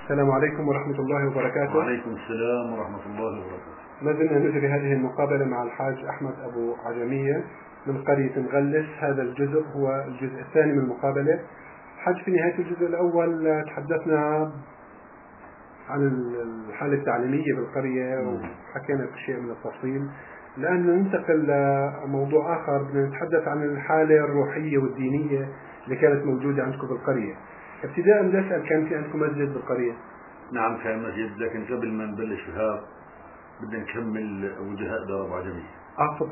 السلام عليكم ورحمة الله وبركاته. وعليكم السلام ورحمة الله وبركاته. ما زلنا نجري هذه المقابلة مع الحاج أحمد أبو عجمية من قرية مغلس. هذا الجزء هو الجزء الثاني من المقابلة. حاج، في نهاية الجزء الأول تحدثنا عن الحالة التعليمية بالقرية وحكينا بشيء من التفصيل. الآن ننتقل لموضوع آخر، بدنا نتحدث عن الحالة الروحية والدينية اللي كانت موجودة عندكم بالقرية. ابتداء بدي أسأل، كان في عندكم مسجد بالقرية؟ نعم كان مسجد، لكن قبل ما نبلش في هذا بدنا نكمل وجهاء دار أبو عجمية. تفضل.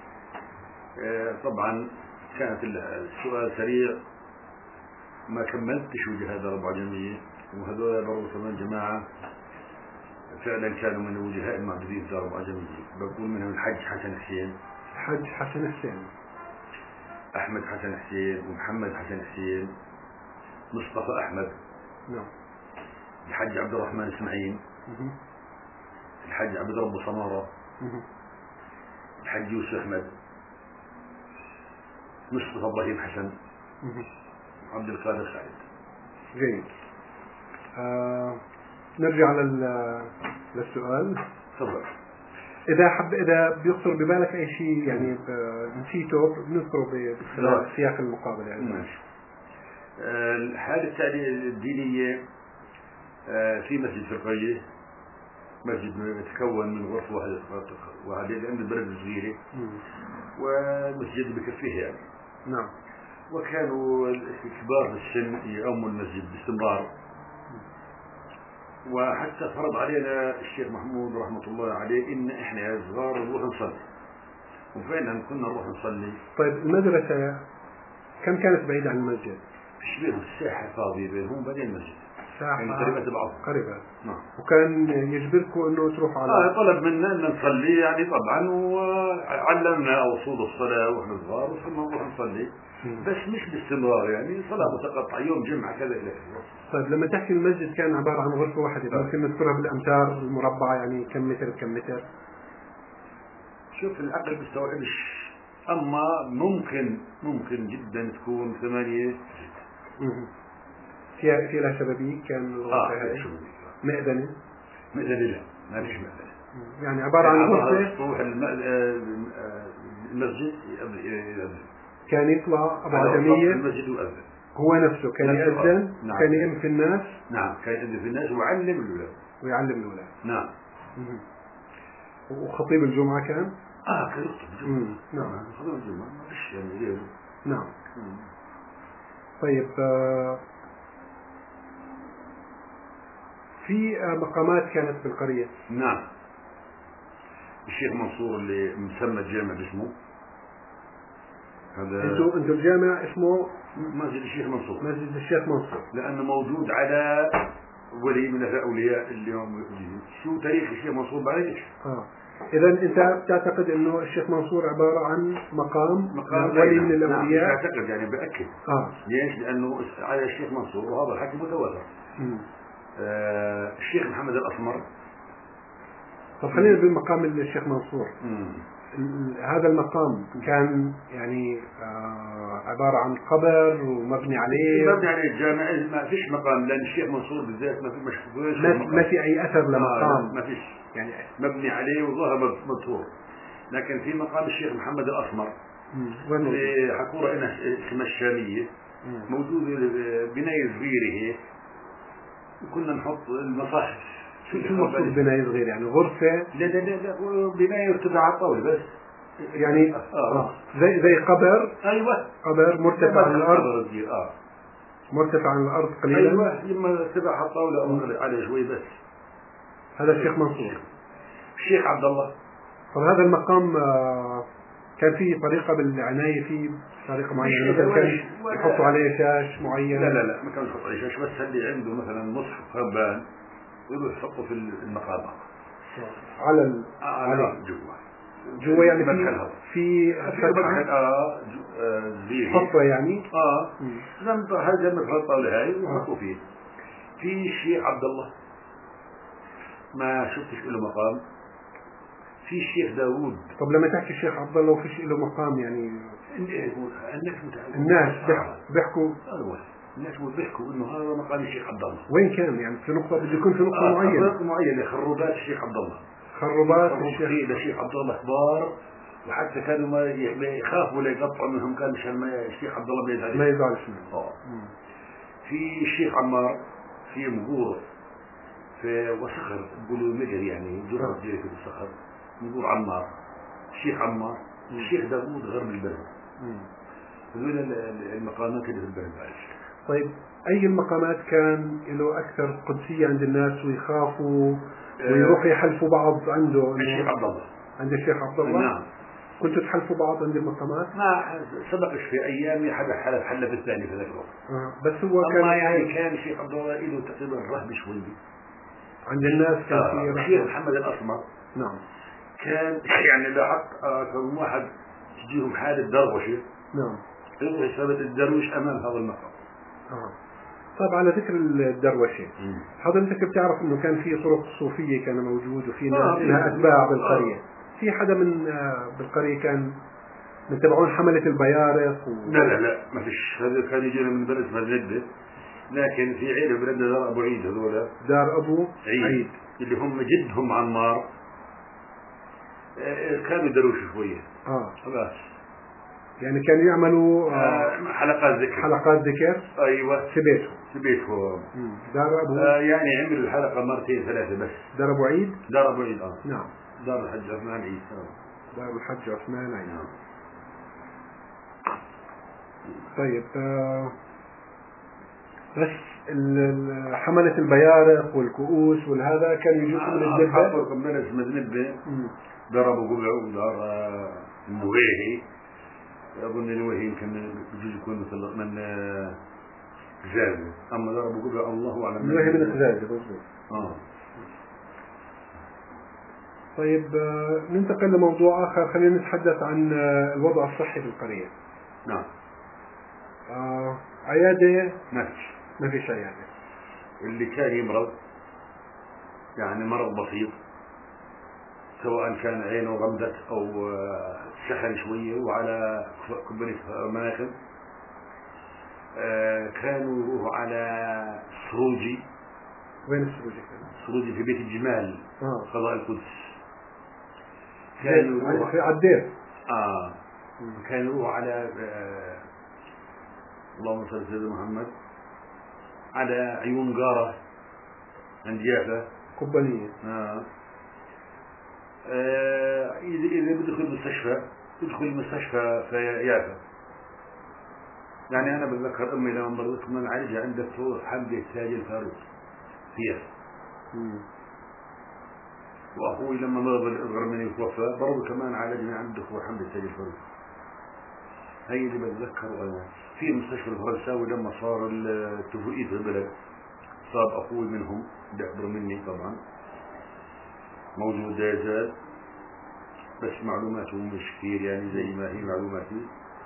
طبعا كانت السؤال سريع، ما كملتش وجهاء دار أبو عجمية، وهذول برضو كمان جماعة فعلا كانوا من الوجهاء المعدودين في دار أبو عجمية. بقول منهم الحج حسن حسين، الحج حسن حسين، أحمد حسن حسين، ومحمد حسن حسين، مصطفى أحمد، نعم، الحج عبد الرحمن إسماعيل، الحج عبد رب سمارة، الحج يوسف أحمد، مصطفى إبراهيم حسن، عبد القادر خالد. جيد. نرجع للسؤال. تفضل. إذا بيخطر ببالك أي شيء يعني نسيته بنذكره بسياق المقابلة يعني. ماشي. الحالة الدينية في مسجد في القرية، مسجد يتكون من غرفة واحدة لأن البلد صغيرة، والمسجد بكفيه يعني. نعم. وكانوا كبار في السن يؤموا المسجد باستمرار، وحتى فرض علينا الشيخ محمود رحمة الله عليه إن إحنا صغار نروح نصلي، وفعلا كنا نروح نصلي. طيب المدرسة كم كانت بعيدة عن المسجد؟ فيش بينهم الساحة فاضية بينهم وبين المسجد، ساحة يعني قريبة بعض. قريبة. نعم. وكان يجبركم إنه تروحوا على طلب منا إن نصلي يعني طبعا، وعلمنا أصول الصلاة وإحنا صغار وصرنا نروح نصلي، بس مش باستمرار يعني، صلاة متقطعة يوم جمعة كذا إلى كذا. طيب لما تحكي المسجد كان عبارة عن غرفة واحدة، ممكن نذكرها بالأمتار المربعة، يعني كم متر بكم متر؟ شوف العقل بيستوعبش، أما ممكن جدا تكون 8. في لها شبابيك كان الغرفة هاي؟ مئذنة؟ مئذنة لا، ما فيش مئذنة. يعني عبارة عن غرفة تروح المسجد كان يطلع أبو عجمية المسجد ويأذن هو نفسه، كان يأذن. نعم. كان يأم في الناس. نعم كان يأذن في الناس ويعلم الأولاد. نعم. وخطيب الجمعة كان؟ كان يخطب الجمعة. نعم. خطيب الجمعة ما فيش يعني غيره. نعم. طيب في مقامات كانت في القرية؟ نعم. الشيخ منصور اللي مسمى الجامع باسمه هذا. انتوا الجامع اسمه مسجد الشيخ منصور. مسجد الشيخ منصور لأنه موجود على ولي من الأولياء اليوم. شو تاريخ الشيخ منصور بعرفش. إذا أنت تعتقد إنه الشيخ منصور عبارة عن مقام ولي من الأولياء؟ نعم. أعتقد يعني بأكد. ليش؟ لأنه على الشيخ منصور، وهذا الحكي متواتر. الشيخ محمد الأسمر. طب خلينا بمقام الشيخ منصور. هذا المقام كان يعني عبارة عن قبر ومبني عليه. مبني عليه الجامع، ما فيش مقام، لأن الشيخ منصور بالذات ما في ما في أي أثر لمقام. ما فيش يعني مبني عليه وظهر مطهور. لكن في مقام الشيخ محمد الأسمر في حكورة اسمها الشامية، موجود بناية صغيرة هيك، وكنا نحط المصاحف. شو المقصود بناية صغيرة؟ يعني غرفة؟ لا بناية ارتفاع على الطاولة بس، يعني زي قبر. أيوة قبر مرتفع عن الأرض. مرتفع عن الأرض قليلا. أيوة لما ارتفع على الطاولة أو على شوي بس. هذا الشيخ منصور. الشيخ عبد الله. طب هذا المقام كان فيه طريقة بالعناية فيه طريقة معينة، مثلا كان يحطوا عليه شاش معين؟ لا ما كانوا يحطوا عليه شاش، بس اللي عنده مثلا مصحف خربان يروح يحطه في المقام على جوا يعني في فتحة حفرة يعني. هذا مثل الطاولة هاي ويحطوا فيه. في الشيخ عبد الله ما شفتش له مقام. في الشيخ داوود. طب لما تحكي الشيخ عبد الله وفيش له مقام يعني الناس بيحكوا الناس بيحكوا انه هذا مقام الشيخ عبد الله. وين كان يعني في نقطة بده يكون في نقطة معينة خروبات الشيخ عبد الله. خروبات الشيخ عبد الله كبار، وحتى كانوا ما يخافوا لا يقطعوا منهم، كان مشان الشيخ عبد الله ما يزعلش منه. في الشيخ عمار في مقور في وصخر بيقولوا مجر يعني جرة جرة في الصخر مقور عمار، الشيخ عمار، الشيخ داوود غرب البلد. هذول المقامات اللي في البلد. طيب أي المقامات كان له أكثر قدسية عند الناس ويخافوا ويروحوا يحلفوا بعض عنده؟ الشيخ عبد الله. عند الشيخ عبد الله؟ نعم. كنتوا تحلفوا بعض عند المقامات؟ ما سبقش في أيامي حدا حلف الثاني في ذاك الوقت. بس هو كان يعني كان الشيخ عبد الله له تقريبا رهب شوي عند الناس. كان في الشيخ محمد الأسمر. نعم. كان يعني لاحق كان واحد تجيهم حالة دروشة. نعم. يروح يثبت الدروش أمام هذا المقام. طيب على ذكر الدروشة، حضرتك بتعرف انه كان في طرق صوفية كان موجود وفي ناس لها اتباع بالقرية. في حدا من بالقرية كان من تبعون حملة البيارق لا ما فيش. هذا كان يجينا من بلد مزندة، لكن في عيلة بلدنا دار أبو عيد. هذولا دار أبو عيد اللي هم جدهم عمار كانوا دروش شوية. بس يعني كانوا يعملوا حلقات ذكر. أيوة في بيتهم. دار أبو يعني عمل الحلقة مرتين ثلاثة بس. دار أبو عيد. نعم. دار الحج عثمان عيد. دار الحج عثمان عيد. طيب بس حملة البيارق والكؤوس والهذا كانوا يجوا من الدبة. حطوا بلد مذنبة. ضربوا قبعه ودار المويهي. أظن الوهي يمكن بجوز يكون مثل من غزازة، أما ضربوا قبعه الله أعلم. الوهي من غزازة بالضبط. طيب ننتقل لموضوع آخر. خلينا نتحدث عن الوضع الصحي في القرية. نعم. عيادة ما فيش عيادة. اللي كان يمرض يعني مرض بسيط، سواء كان عينه غمدت أو سخن شوية وعلى كبريت مناخب، كانوا يروحوا على سروجي. وين السروجي كان؟ سروجي في بيت الجمال قضاء القدس. كانوا يروحوا في عدير. كانوا يروحوا على اللهم صل على سيدنا محمد، على عيون قارة عند يافا قبانية. إذا بدخل المستشفى يدخل المستشفى في يافا. يعني أنا بتذكر أمي لما مرضت كنا نعالجها عند الدكتور حمدي التاج الفاروق في يافا. وأخوي لما مرض الأصغر مني وتوفى برضه كمان عالجني عند الدكتور حمدي التاج الفاروق. هي اللي بتذكر أنا. في المستشفى الفرنساوي لما صار التفويض في البلد صار أخوي منهم اللي أكبر مني طبعا موجود لا يزال، بس معلوماته مش كثير يعني زي ما هي معلوماتي.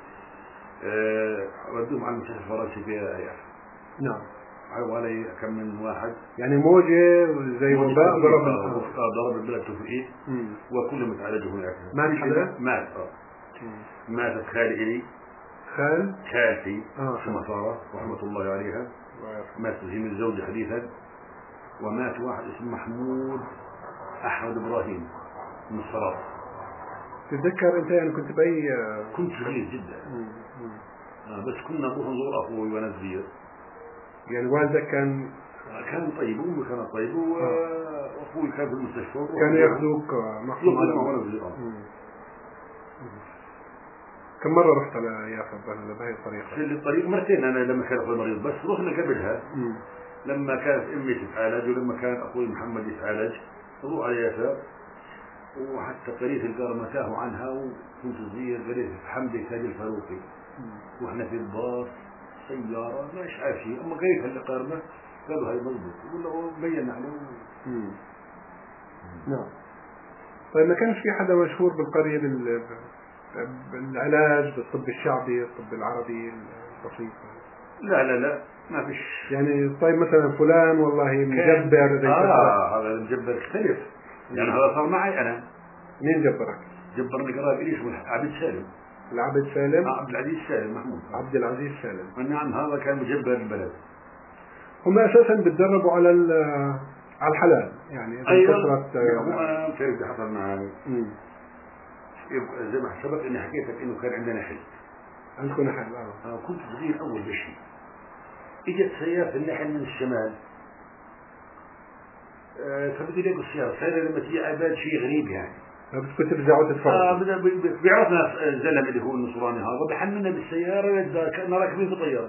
ودوهم على المستشفى الفرنسي في يافا. نعم. حوالي كم من واحد يعني موجة زي وباء ضرب البلد تفويض وكلهم تعالجوا هناك. مات حدا؟ ماتت خالي إلي خالتي سمطارة رحمة الله عليها. ماتت هي من زوجي حديثا. ومات واحد اسمه محمود أحمد إبراهيم من الصلاة. تتذكر أنت يعني كنت بأي؟ كنت صغير جدا. بس كنا نروح نزور أخوي وأنا صغير. يعني والدك كان طيب وأمي كانت طيب وأخوي كان في المستشفى. كانوا يأخذوك معهم وأنا صغير. كم مرة رحت على يافا بهي الطريقة؟ في الطريق مرتين أنا لما كان أخوي مريض، بس رحنا قبلها لما كانت أمي تتعالج ولما كان أخوي محمد يتعالج نروح على يافا. وحتى قرية القارمة تاهوا عنها وكنت صغير قرية حمدي تاج الفاروقي وإحنا في الباص سيارة مش عارف شيء. أما قرية القارمة قالوا هاي مضبوط ولا بينا عليه. نعم. طيب ما كانش في حدا مشهور بالقرية بالعلاج بالطب الشعبي الطب العربي البسيط؟ لا ما فيش. يعني طيب مثلا فلان والله مجبر. هذا المجبر اختلف. يعني هذا صار معي أنا. مين جبرك؟ جبرني قراب إلي اسمه عبد سالم. العبد سالم. عبد العزيز سالم محمود. عبد العزيز سالم. نعم هذا كان مجبر البلد. هم أساسا بتدربوا على الحلال يعني. أيوة. هو أنا بتعرف اللي حصل معي. زي ما سبق إني حكيت لك إنه كان عندنا حل. عندكم حل. كنت صغير أول بشي. إجت سيارة النحل من الشمال. فبدي يلاقوا السيارة. سيارة لما تيجي عباد شيء غريب يعني. بدكم ترجعوا تتفرجوا. بيعرفنا الزلمة اللي هو النصراني هذا بحملنا بالسيارة كأننا راكبين في طيارة.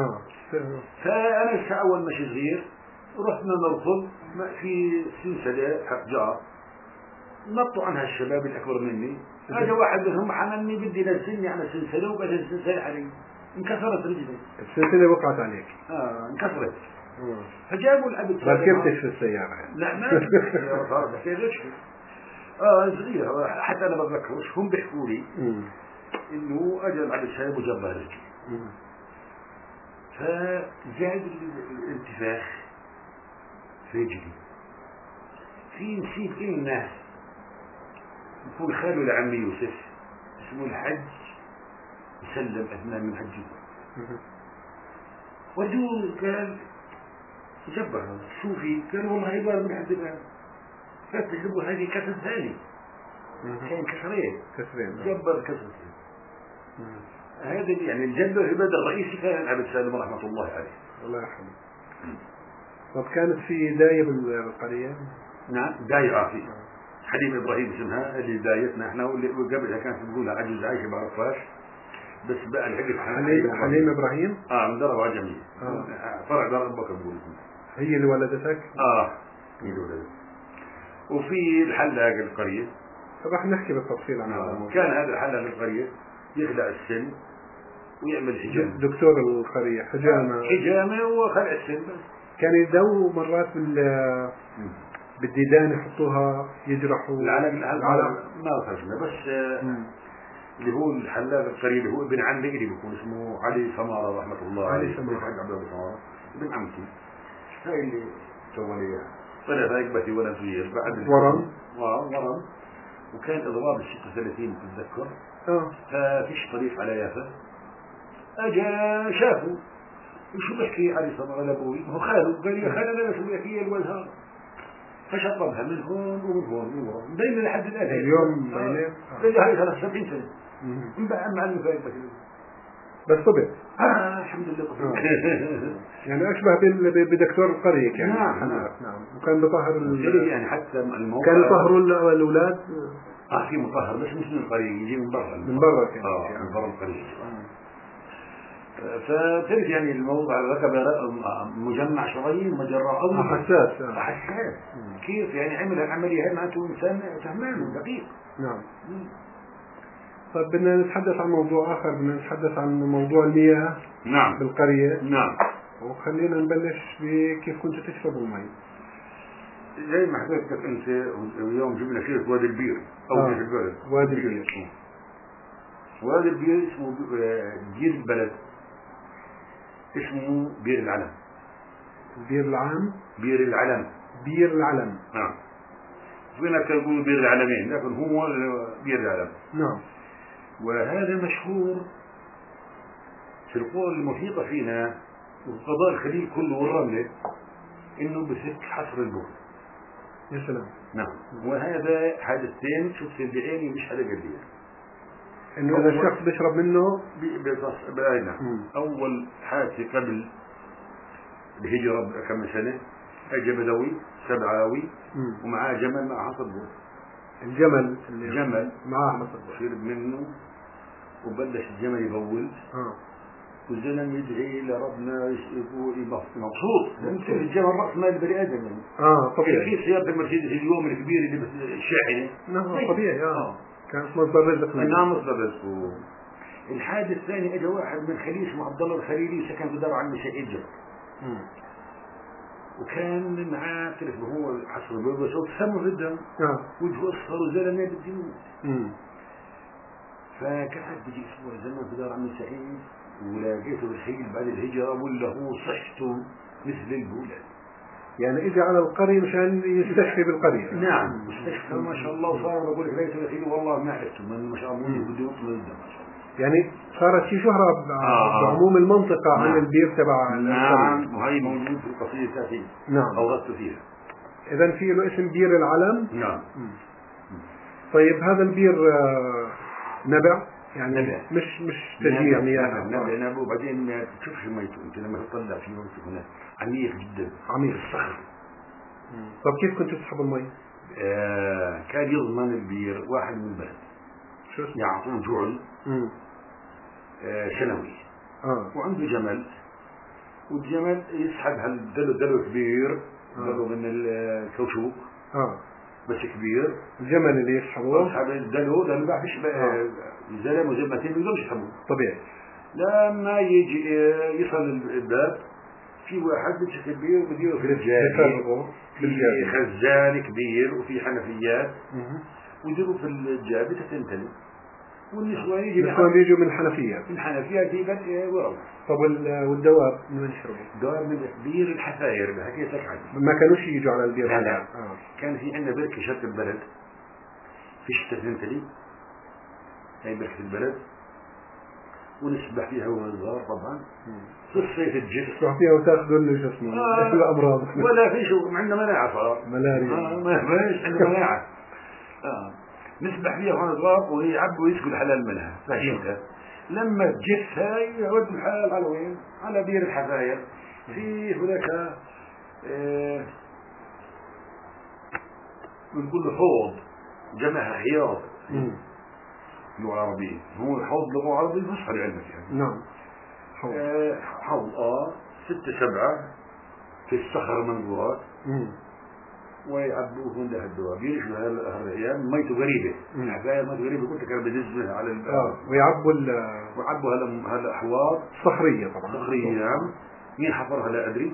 فأنا أول مشي صغير رحنا نركض في سلسلة حجار نطوا عنها الشباب الأكبر مني. هذا واحد منهم حملني بدي ينزلني على السلسلة وبعد السلسلة علي انكسرت رجلي. السلسلة وقعت عليك. انكسرت. فجابوا العبد. ما ركبتش في السيارة يعني. لا ما ركبت في السيارة صار بحكي صغير حتى أنا بتذكرش هم بيحكوا لي إنه أجل العبد سايب وجاب رجلي. فزاد الانتفاخ في رجلي. في نسيب الناس يكون خاله لعمي يوسف اسمه الحج يسلم أثناء من حجه. ودوه قال جبر شوفي قال والله عبارة من حد الآن فتجربوا هذه كسر ثاني كان كسرين جبر كسرين. هذا يعني الجبر العباد الرئيسي كان العبد سالم رحمة الله عليه. الله يرحمه. طب كانت في داية بالقرية؟ نعم داية في حليم إبراهيم اسمها اللي دايتنا احنا واللي قبلها كانت بتقولها عجوز عايشة بعرفهاش بس بقى الحقيقة حليم إبراهيم. من درة عجمية. فرع دار أبو بكر بقول. هي اللي ولدتك؟ هي اللي ولدتك. وفي الحلاق القرية. طب احنا نحكي بالتفصيل عن هذا الموضوع. كان هذا الحلاق القرية يخلع السن ويعمل حجامة. دكتور القرية حجامة وخلع السن بس. كان يدو مرات بالديدان يحطوها يجرحوا العلق ما خرجنا بس اللي هو الحلاق القريب هو ابن عم اللي بيكون اسمه علي سمارة رحمة الله عليه. حق عبد الله سمارة ابن عمتي هاي اللي سوى طلع هيك بتي ولا صغير بعد ورم وكان اضراب 36 تتذكر. ففيش طريق على يافا اجا شافوا شو بحكي علي سمارة لابوي هو خاله قال لي خاله انا شو بحكي الولد هذا فشطبها من هون ومن هون من ورا دايما لحد الان اليوم قال لي هاي 73 سنه مع المفايد بس طبع. الحمد لله يعني اشبه بدكتور القريه يعني. نعم وكان بطهر يعني حتى الموقع كان يطهروا الاولاد. في مطهر بس مش من القريه يجي من برا من برا كان من برا القريه. فتعرف يعني الموضوع ركب مجمع شرايين مجرى أول حساس كيف يعني عمل العملية هاي معناته إنسان فهمان ودقيق. نعم. طيب بدنا نتحدث عن موضوع آخر. بدنا نتحدث عن موضوع المياه. نعم. بالقرية. نعم. وخلينا نبلش بكيف كنتوا تشربوا المي. زي ما حكيت أنت اليوم جبنا سيرة وادي البير أو في البلد. وادي البير. وادي البير اسمه بير البلد اسمه بير العلم. بير العام. بير العلم. بير العلم. نعم. فينا كنقول بير العلمين لكن هو بير العلم. نعم. وهذا مشهور في القرى المحيطة فينا وقضاء الخليل كله والرملة انه بفك حصر البول. يا سلام. نعم. وهذا حادثتين شفت بعيني مش حدا قال لي انه اذا الشخص بيشرب منه نعم. اول حادثة قبل الهجرة كم سنة اجى بدوي سبعاوي ومعاه جمل مع حصر بول. الجمل معاه حصر بول. شرب منه وبلش الجمل يبول. والزلم يدعي لربنا مبسوط لأن الجمل رأس مال البني آدم يعني. طبيعي. كيف سيارة المرسيدس اليوم الكبير اللي الشاحنة. نعم طبيعي. كانت مصدر رزق. نعم مصدر رزق. الحادث الثاني اجى واحد من خليل اسمه عبد الله الخليلي سكن في دار عمي سعيد جبر. وكان معاه تعرف هو حصر البيض وصوت سمر جدا. وجهه اصفر وزلمه بالدموع. فقعد بيجي اسبوع زمان في دار عمي سعيد ولقيته الخيل بعد الهجره ولا هو صحته مثل البولاد. يعني اجى على القرية مشان يستشفي بالقرية. نعم مستشفى ما شاء الله وصار بقول لك ليس الخيل والله ما عرفته من ما شاء الله بده يطلع ما شاء الله. يعني صارت في شهرة بعموم المنطقة عن البير تبع نعم، وهي موجود في القصيدة التأثير. نعم، أوردت فيها. إذا في له اسم بير العلم. نعم. طيب هذا البير نبع يعني نبع. مش تجميع مياه. نبع وبعدين ما تشوفش ميته أنت لما تطلع في ميته هنا عميق جدا، عميق الصخر. طب كيف كنت تسحب المي؟ كان يضمن البير واحد من البلد شو اسمه؟ يعطوه جعل سنوي. وعنده جمل، والجمل يسحب هالدلو كبير، دلو من الكوشوك بس كبير. الجمل اللي يسحبوه يسحب الدلو لأنه ما فيش زلم وزلمتين ما يقدرش يسحبوه طبيعي. لما يجي يصل الباب في واحد بيمسك البير وبديه في الجاري، في خزان كبير وفي حنفيات ويديروا في الجابة تتنتلي، والنسوان يجوا من الحنفيات. الحنفيات هي وروا. طب والدواب من وين يشربوا؟ الدواب من بير الحفاير اللي حكيت لك عنه. ما كانوش يجوا على البير. لا. كان في عندنا بركة شرق البلد في الشتاء تنتلي، هي بركة البلد، ونسبح فيها ونصغر طبعا. في الصيف الجف تسبح فيها وتاخذوا لنا شو اسمه الأمراض. ولا في شو عندنا مناعة صار. ملاريا. ما فيش عندنا مناعة. نسبح فيها ونصغر ويعبوا ويسقوا الحلال منها في الشتاء. لما تجف هاي يودوا الحلال على وين؟ على بير الحفاير. في هناك بنقول له حوض، جمعها حياض اللغة العربية. هو حوض لغة عربية مصحر علمك يعني. نعم. حوض 6 7 في الصخر منظورات ويعبوه من الدواب. يرشوا هالريال ميته غريبة. الحفاير ميته غريبة قلت كان بدزها على ويعبوا هالأحواض صخرية طبعا. صخرية نعم. مين حفرها لا أدري.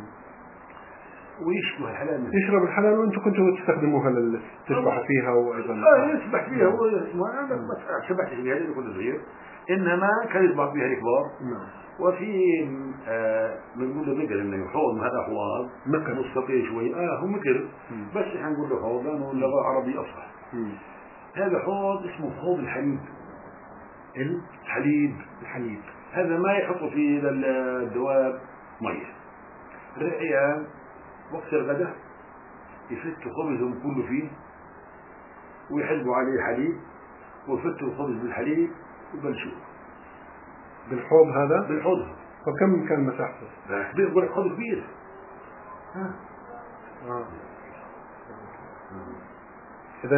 ويشبه الحلال يشرب الحلال وانتم كنتوا تستخدموها تسبحوا فيها وايضا يسبح فيها. هو انا ما سبحتش فيها لاني كنت صغير، انما كان يسبح فيها الكبار. وفي بنقول له مكر انه حوض هذا حوض مستطيل شوي هو مكر بس احنا نقول له حوض لانه اللغه العربيه اصح. هذا حوض اسمه حوض الحليب. الحليب هذا ما يحطوا فيه للدواب ميه. الرعيان وقت الغداء يفتوا خبزهم كله فيه ويحلبوا عليه حليب ويفتوا الخبز بالحليب وبلشوه بالحوض هذا. طب كم كان مساحته؟ كبير. يقول لك حوض كبير. إذا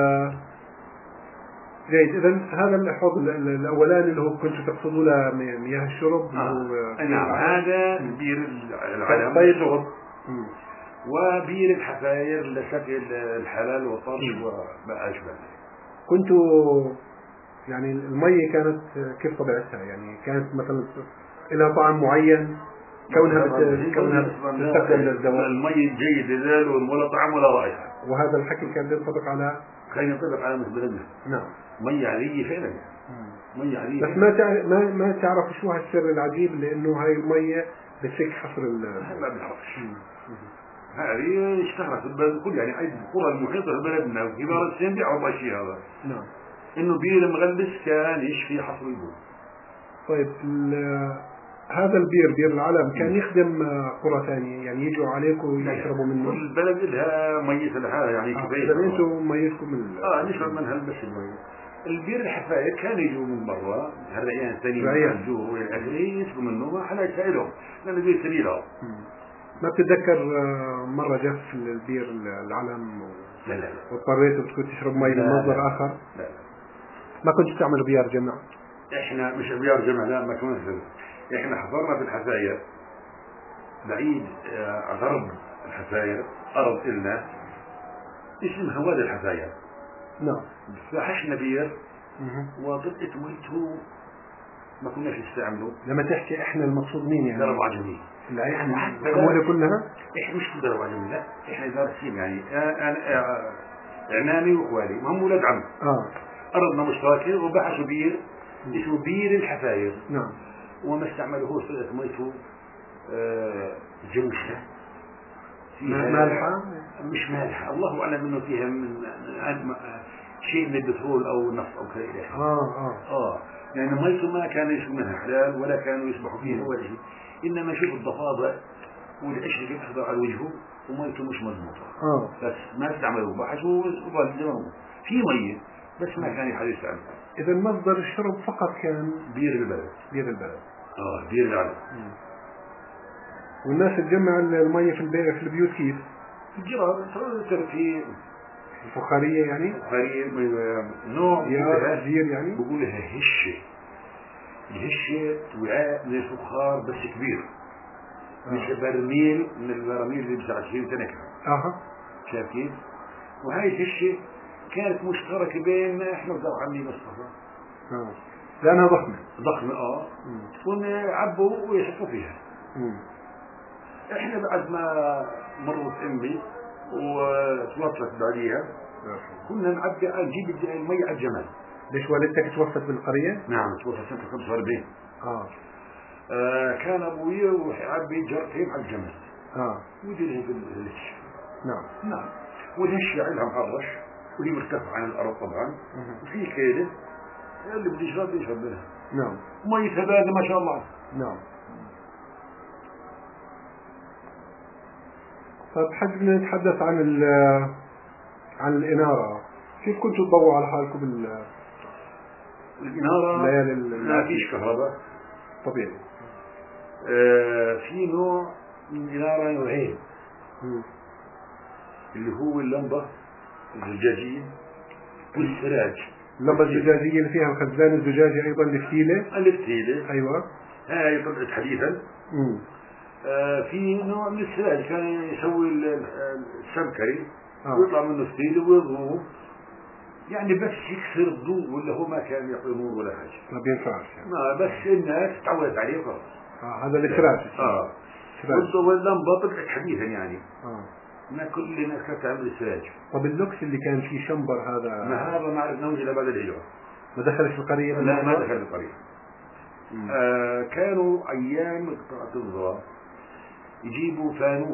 جيد. إذا هذا الحوض الأولاني اللي هو كنتوا تقصدوا له مياه الشرب. نعم هذا بير العلم. طيب. وبير الحفاير لسقي الحلال والطرش وما أشبه. كنتوا يعني المية كانت كيف طبيعتها؟ يعني كانت مثلا لها طعم معين كونها تستخدم للدواء. المية جيدة ولا طعم ولا رائحة. وهذا الحكي كان ينطبق على مثل نعم مية عادية فعلا. مية عادية. بس ما تعرف شو هالسر العجيب لأنه هاي المية بتفك حصر ما بنعرفش. هذه اشتهرت في البلد كله يعني أي القرى المحيطة في بلدنا وكبار السن بيعرفوا الشيء هذا. نعم. إنه بير مغلس كان يشفي حصر البول. طيب هذا بير العلم كان يخدم قرى ثانية يعني يجوا عليكم يشربوا منه. كل بلد لها مية لها يعني كفاية. إذا أنتم ميتكم من نشرب منها بس المية. البير الحفاير كان يجوا من برا هالريان الثاني من الجور والأهلي يسقوا منه ما حلا يسائلهم لأنه بير سبيلهم. ما بتتذكر مرة جف البير العلم لا واضطريتوا تكون تشرب مي من مصدر آخر؟ لا. ما كنتوا تعملوا بيار جمع؟ إحنا مش بيار جمع لا ما كنا إحنا حفرنا في الحفاير بعيد غرب الحفاير أرض إلنا اسمها وادي الحفاير. نعم. فحشنا بير وطلقت ميته ما كناش نستعمله. لما تحكي إحنا المقصود مين يعني؟ درب عجمي. لا يعني الحمولة كلها؟ إحنا مش درب عجمي لا إحنا دارسين يعني أنا إعمامي وإخوالي وهم ولاد عم. أرضنا مشتركة وبحثوا بير اسمه بير الحفاير. نعم. وما استعملوه طلقت ميته جوشة مالحة؟ مش مالحة الله أعلم إنه فيها من شيء من البترول أو النفط أو كذا. يعني ميته ما كان يشرب منها حلال ولا كانوا يسبحوا فيها ولا شيء، إنما شوف الضفادع والقشر كيف تحضر على وجهه وميته مش مضبوطة. بس ما استعملوا بحثوا وظلموا في مية بس ما كان يحد يستعمل. إذا مصدر الشرب فقط كان بير البلد. بير البلد. بير العالم. والناس تجمع المية في البيوت كيف؟ في الجرار في الفخارية يعني؟ فخارية نوع زير يعني؟ بقول لها هشة. الهشة وعاء من الفخار بس كبير. مش برميل من البراميل اللي بتاع 20 سنة كمان. شايف كيف؟ وهاي الهشة كانت مشتركة بين احنا وزوج عمي مصطفى. لأنها ضخمة. ضخمة ونعبوا ويحطوا فيها. احنا بعد ما مرت امي وتوفت بعديها كنا نجيب المي على الجمال. ليش والدتك توفت بالقرية؟ نعم توفت سنة 45. كان ابوي ويعبي جرتين على الجمل. ودينها بالهش. نعم والهش عندها محرش وهي مرتفعة عن الارض طبعا وفي كيده اللي بده يشرب منها. ميتها باردة ما شاء الله. طيب حابين نتحدث عن الإنارة. كيف كنتوا تضووا على حالكم الإنارة؟ ما فيش كهرباء طبيعي. في نوع من الإنارة نوعين اللي هو اللمبة الزجاجية والسراج. اللمبة الزجاجية اللي فيها الخزان الزجاجي أيضا الفتيلة. أيوة. هاي طلعت حديثا. في نوع من السراج كان يسوي السمكري ويطلع منه فتيلة ويضوء يعني بس يكسر الضوء ولا هو ما كان يعطي نور ولا حاجة. ما بينفعش يعني. بس الناس تعودت عليه خلاص. هذا الإسراج. واللمبة طلعت حديثا يعني. ما كل الناس كانت تعمل السراج. طب اللوكس اللي كان فيه شمبر هذا؟ ما عرفنا وجه بعد الهجرة. ما دخل في القرية؟ لا ما دخل في القرية. كانوا أيام قطعة الظهر يجيبوا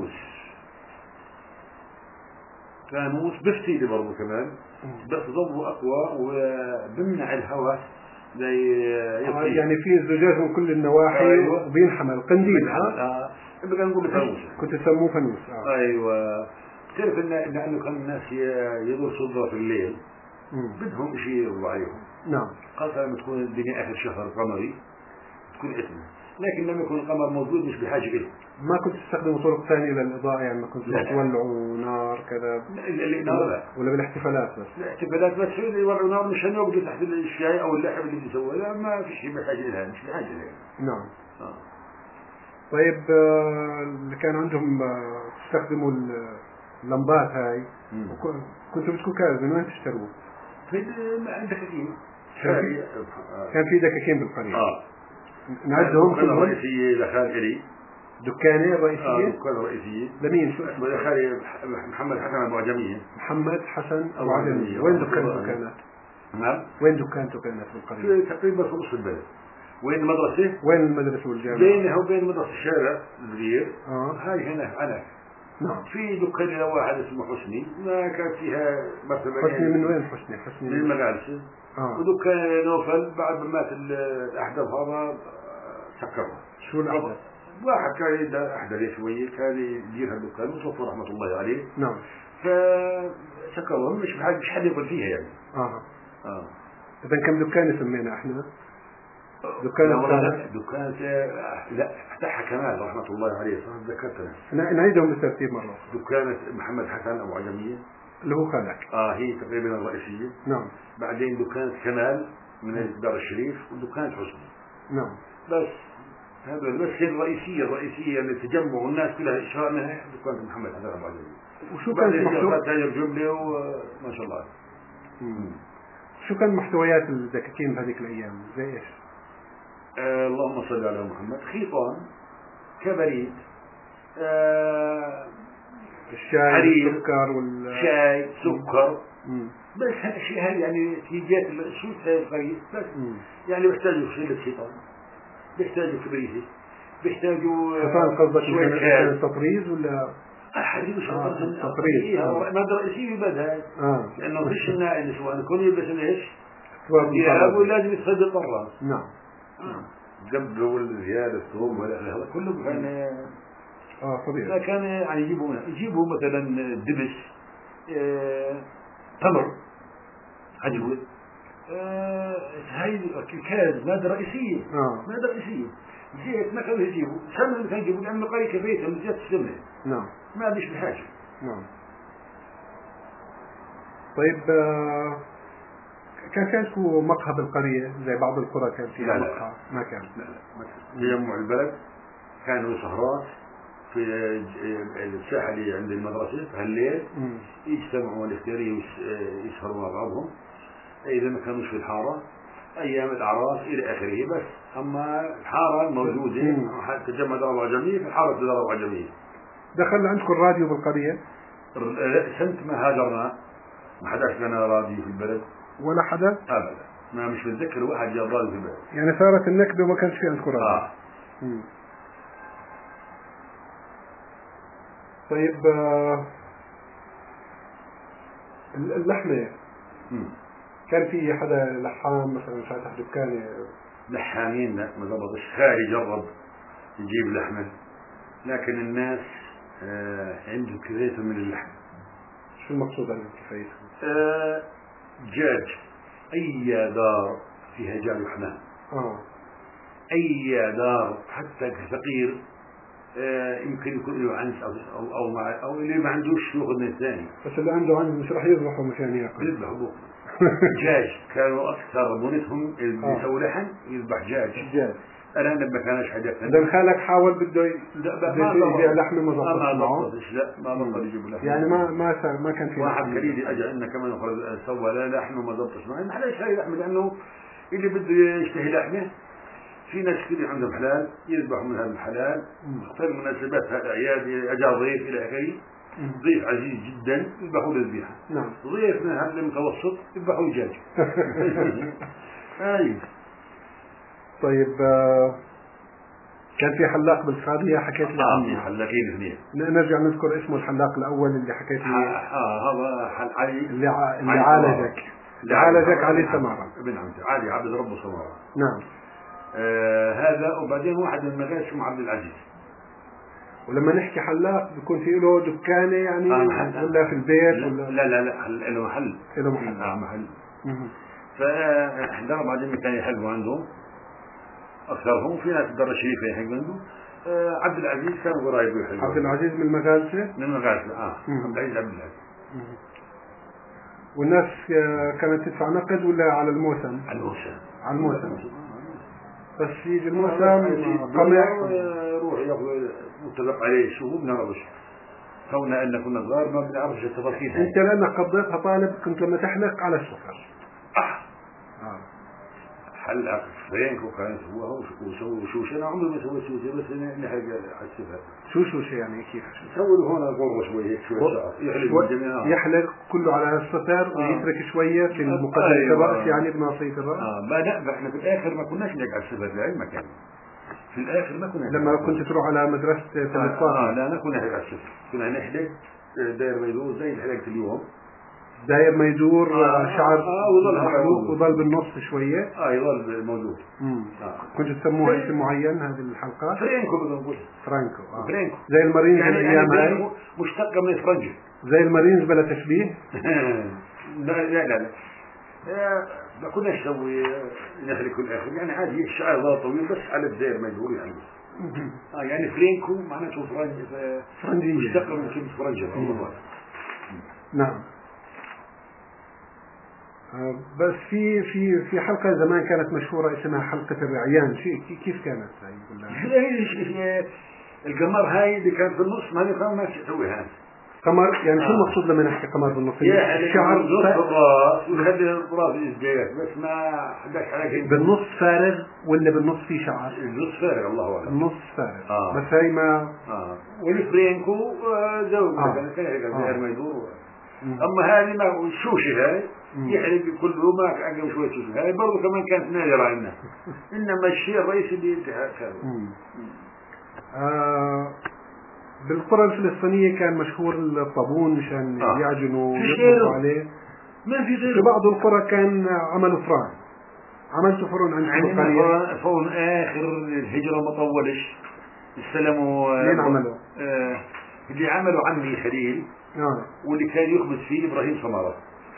فانوس بفتيلة برضو كمان بس ضوء أقوى وبمنع الهواء زي يعني فيه الزجاج من كل النواحي وبينحمل قنديل. بقى نقول فانوس. كنت تسموه فانوس. أيوة. تعرف إنه كان الناس يدرسوا الظهر في الليل بدهم شيء يرضوا عليهم. خاصة لما تكون الدنيا آخر شهر قمري تكون إثمه. لكن لما يكون القمر موجود مش بحاجة إليه. ما كنت تستخدموا طرق ثانية للإضاءة يعني ما كنت تولعوا نار كذا؟ لا ولا بالاحتفالات بس؟ الاحتفالات بس اللي يولعوا نار مش هنوقف تحت الشاي أو اللحم اللي بيسويه. لا ما في شيء بحاجة لها مش بحاجة لها. طيب اللي كان عندهم تستخدموا اللمبات هاي كنتوا بدكم كاز من وين تشتروه؟ عندك كثير. كان في دكاكين بالقرية. نعدهم كلهم. الرئيسية لخال إلي. دكانة الرئيسية؟ دكانة الرئيسية. لمين شو اسمه؟ لخالي محمد حسن أبو عجمية. محمد حسن أبو عجمية. وين دكانته كانت؟ نعم. وين دكانته كانت بالقرية؟ تقريبا في نص البلد. وين المدرسة؟ وين المدرسة والجامعة؟ بينها وبين مدرسة الشارع الكبير. هاي هنا أنا. في دكان لواحد اسمه حسني ما كان فيها مرتبة. حسني من وين حسني؟ حسني من المجالس. ودكان نوفل بعد ما مات الأحداث هذا سكرها. شو الأحداث؟ واحد كان يدها أحداث شوية كان يديرها الدكان وتوفى رحمة الله عليه. فسكرها مش حد يقول فيها يعني. إذا كم دكان سمينا إحنا؟ دكان لا فتحها كمال رحمة الله عليه صار ذكرتنا. نعيدهم بالترتيب مرة. دكانة محمد حسن أبو عجمية اللي هو خالك. هي تقريبا الرئيسية. بعدين دكانة كمال من الدار الشريف ودكانة حسني. بس هذا بس هي الرئيسية اللي تجمع الناس كلها إشهار منها دكانة محمد حسن أبو عجمية. وشو كان محتوى تاجر جملة وما شاء الله. شو كان محتويات الدكاكين بهذيك الأيام زي إيش؟ اللهم صل على محمد. خيطان كبريت الشاي السكر شاي سكر بس هالشيء هذه يعني تيجات شو الخريف بس يعني بيحتاجوا شيء خيطان بيحتاجوا كبريت بيحتاجوا خيطان. قصدك من تطريز ولا حديد تطريز؟ مادة رئيسية بدها لأنه فيش النائل سواء كون يلبس ليش والثياب ولازم يتصدق برا. نعم. الدب والزيادة الثوم ولا كله كان طبيعي. كان يعني يجيبوا مثلا دبس، تمر، عجوة، هاي الكاز مادة رئيسية. مادة رئيسية. زيت ما كانوا يجيبوا، سمن كانوا يجيبوا لأن قرية بيتهم زيت السمنة. نعم. ما عنديش بحاجة. نعم. طيب كان عندكم مقهى بالقرية زي بعض القرى كان فيها مقهى؟ ما كان. لا. تجمع البلد كانوا سهرات في الساحة اللي عند المدرسة في الليل، يجتمعوا الاختيارية ويسهروا مع بعضهم. إذا ما كانوش في الحارة أيام الأعراس إلى آخره بس. أما الحارة الموجودة تجمع دار العجمية في الحارة دار العجمية. دخل عندكم الراديو بالقرية؟ سنة ما هاجرنا ما حداش لنا راديو في البلد ولا حدا؟ أبدا. ما مش متذكر واحد جاب راديو في البلد. يعني صارت النكبة وما كانش في عندكم راديو. طيب اللحمة كان في حدا لحام مثلا فاتح دكان؟ لحامين لا ما ضبطش. خالي جرب يجيب لحمة لكن الناس عنده كفاية من اللحم. شو المقصود عن كفاية؟ دجاج. أي دار فيها دجاج وحمام. أي دار حتى فقير يمكن يكون له عنس أو اللي ما عندوش يأخذ من الثاني. بس اللي عنده عنس مش راح يذبحه مشان يأكل. يذبحوا دجاج. كانوا أكثر منتهم اللي يسوي لحم يذبح دجاج. أنا لما كانش حدا إذا خالك حاول بده يبيع لحمة ما ضبطش معه. لا ما ضبط يجيب لحمة. يعني ما كان في واحد كريدي أجا إنه كمان سوى لا لحمة وما ضبطش معه. ما حدا يشتري لحمة لأنه اللي بده يشتهي لحمة في ناس كثير عندهم حلال يذبحوا من هذا الحلال في المناسبات هالأعياد أجا ضيف إلى آخره. ضيف عزيز جدا يذبحوا للذبيحة. نعم. ضيف من هذا المتوسط يذبحوا دجاج. طيب كان في حلاق بالقاضية حكيت لي عنه. حلاقين اثنين. نرجع نذكر اسمه الحلاق الأول اللي حكيت لي. هذا علي اللي عالجك علي سمارة. ابن عمتي علي عبد ربه سمارة. نعم. هذا وبعدين واحد من المغارس اسمه عبد العزيز. ولما نحكي حلاق بيكون في له دكانة يعني ولا في البيت ولا؟ لا له محل. محل. فاحنا بعدين كان يحلوا عندهم أكثرهم. في ناس الدار الشريفة يحق عنده. عبد العزيز كان قريب يحق. عبد العزيز من المغازة؟ من المغازة. عبد العزيز. والناس كانت تدفع نقد ولا على الموسم؟ على الموسم. بس يجي الموسم قمح يروح ياخذ متفق عليه شو بنعرفش. كوننا ان كنا صغار ما بنعرفش التفاصيل. انت لانك قضيتها طالب كنت لما تحلق على السفر. حلق فرينك وكان سواه وسووا شوشة. أنا عمري ما سويت شوشة بس نحرق على السفر. شوشة يعني كيف؟ سووا هون الغرة شوية شوية يحلق كله على السفر ويترك شوية في المقدمة الرأس يعني بناصية الرأس. لا احنا في الآخر ما كناش نحلق على السفر لعلمك يعني. في الآخر ما كنا. لما كنت تروح على مدرسة الإطفال. لا كنا نحلق على السفر. كنا نحلق داير ما يدور زي اللي حلقت اليوم. داير ما يدور شعر محلوق وظل بالنص شوية. يظل موجود. كنت تسموها اسم معين هذه الحلقات؟ فرانكو بنقول. فرانكو. فرانكو. زي المارينز يعني الأيام هاي. مشتقة من فرنجي. زي المارينز بلا تشبيه. لا ما كناش نسوي نحرق كل آخر يعني عادي الشعر ظل طويل بس على الداير ما يدور يعني. يعني فرانكو معناته فرنجي. مشتقة من كلمة فرنجي. نعم. بس في حلقة زمان كانت مشهورة اسمها حلقة الرعيان. كيف كانت هاي؟ القمر هاي اللي كانت بالنص ما نفهم ما تسويها. قمر يعني شو المقصود لما نحكي قمر بالنص؟ الشعر بالنص الراس ويخلي الراس يزبيح بس ما حداش عليك. بالنص فارغ ولا بالنص في شعر؟ النص فارغ الله أعلم. النص فارغ. بس هاي ما. والفرينكو زوج كان يحرق ما يدور. أما هذه ما الشوشة هاي يحرق كل يوم ما عقب شوية شوشة. هاي برضو كمان كانت نادرة عندنا. إنما الشيء الرئيسي اللي انتهى كان. بالقرى الفلسطينية كان مشهور الطابون مشان يعجنوا ويطبخوا عليه. ما في غيره. في بعض القرى كان عملوا فرن، عملتوا فرن عندكم بالقرية؟ فرن آخر الهجرة ما طولش استلموا. مين عملوا؟ اللي عملوا عمي خليل، واللي كان يخبز فيه إبراهيم سمارة.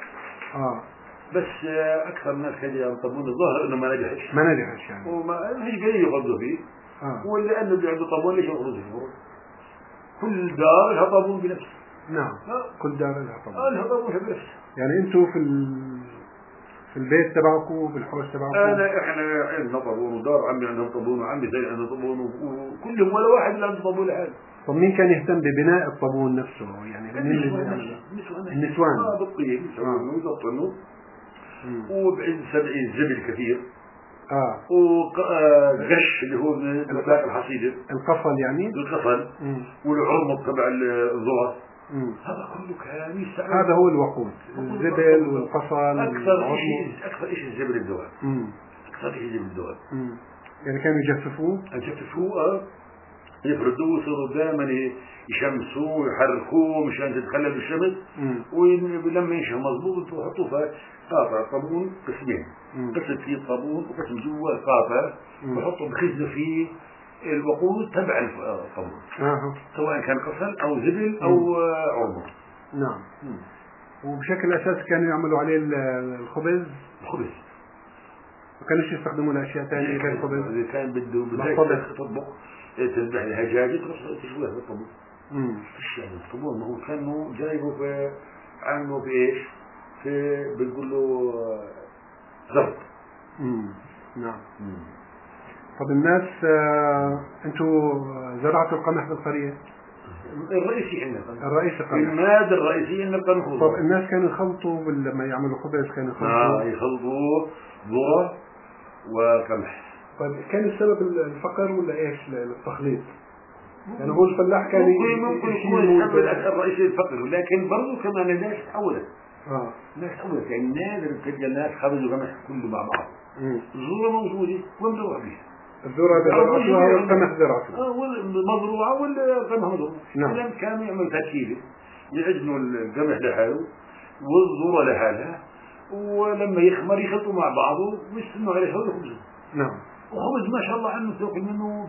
بس أكثر الناس كانوا ينطبون، الظاهر إنه ما نجحش يعني، وما هيش قليل يخبزوا فيه. ولأنه اللي عنده طابون ليش يخبز في الفرن؟ كل دار لها طابون بنفسه. نعم. كل دار لها طابون. لها طابون بنفسه. يعني أنتوا في البيت تبعكم بالحوش تبعكم؟ احنا عندنا طابون، ودار عمي عندهم طابون، وعمي زي عندهم طابون، وكلهم ولا واحد اللي عنده طابون لحاله. طب مين كان يهتم ببناء الطابون نفسه؟ يعني النسوان بالطيب يسوونه ويضبطونه، وبعد سبعين زبل كثير، وقش اللي هو من الحصيدة، القفل يعني القفل، والعرمط تبع الذرة. هذا كله كان يستعمل. هذا هو الوقود، الزبل والقفل. أكثر شيء الزبل الدواء. أكثر شيء الزبل الدواء. يعني كانوا يجففوه. يفردوه، يصيروا دائما يشمسوه ويحركوه مشان تتخلل بالشمس. ولما ينشف مضبوط يحطوه في قاطع طابون قسمين، قسم فيه الطابون وقسم جوا قاطع، ويحطوا بخزنوا فيه الوقود تبع الطابون، سواء كان قفل أو زبل أو عرمط. نعم. وبشكل أساس كانوا يعملوا عليه الخبز. ما كانوش يستخدموا لأشياء ثانية غير الخبز. إذا كان بده تطبخ تذبح الهجاجة تشويها في الطابون. ايش يعني الطابون؟ ما هو كانوا جايبه في عنه في ايش؟ في بنقول له زرق. نعم. طب الناس انتوا زرعتوا القمح بالقرية؟ الرئيسي عندنا الرئيسي القمح. المادة الرئيسية عندنا القمح. طب الناس كانوا يخلطوا لما يعملوا خبز كانوا يخلطوا؟ يخلطوا ذرة وقمح. طيب كان السبب الفقر ولا ايش التخليط؟ يعني هو الفلاح كان ممكن يكون السبب الرئيسي الفقر، ولكن برضه كمان الناس تحولت. الناس تحولت، يعني نادر تلقى الناس خرجوا قمح كله مع بعض. الذرة موجودة ومزروع بها. الذرة زرعتوها والقمح زرعتوها. مزروعة والقمح مزروع. نعم. كانوا يعملوا تركيبة، يعجنوا القمح لحاله والذرة لحالها، ولما يخمر يخلطوا مع بعضه ويستنوا عليه ويخبزوا. نعم. وخبز ما شاء الله عنه تاكل منه.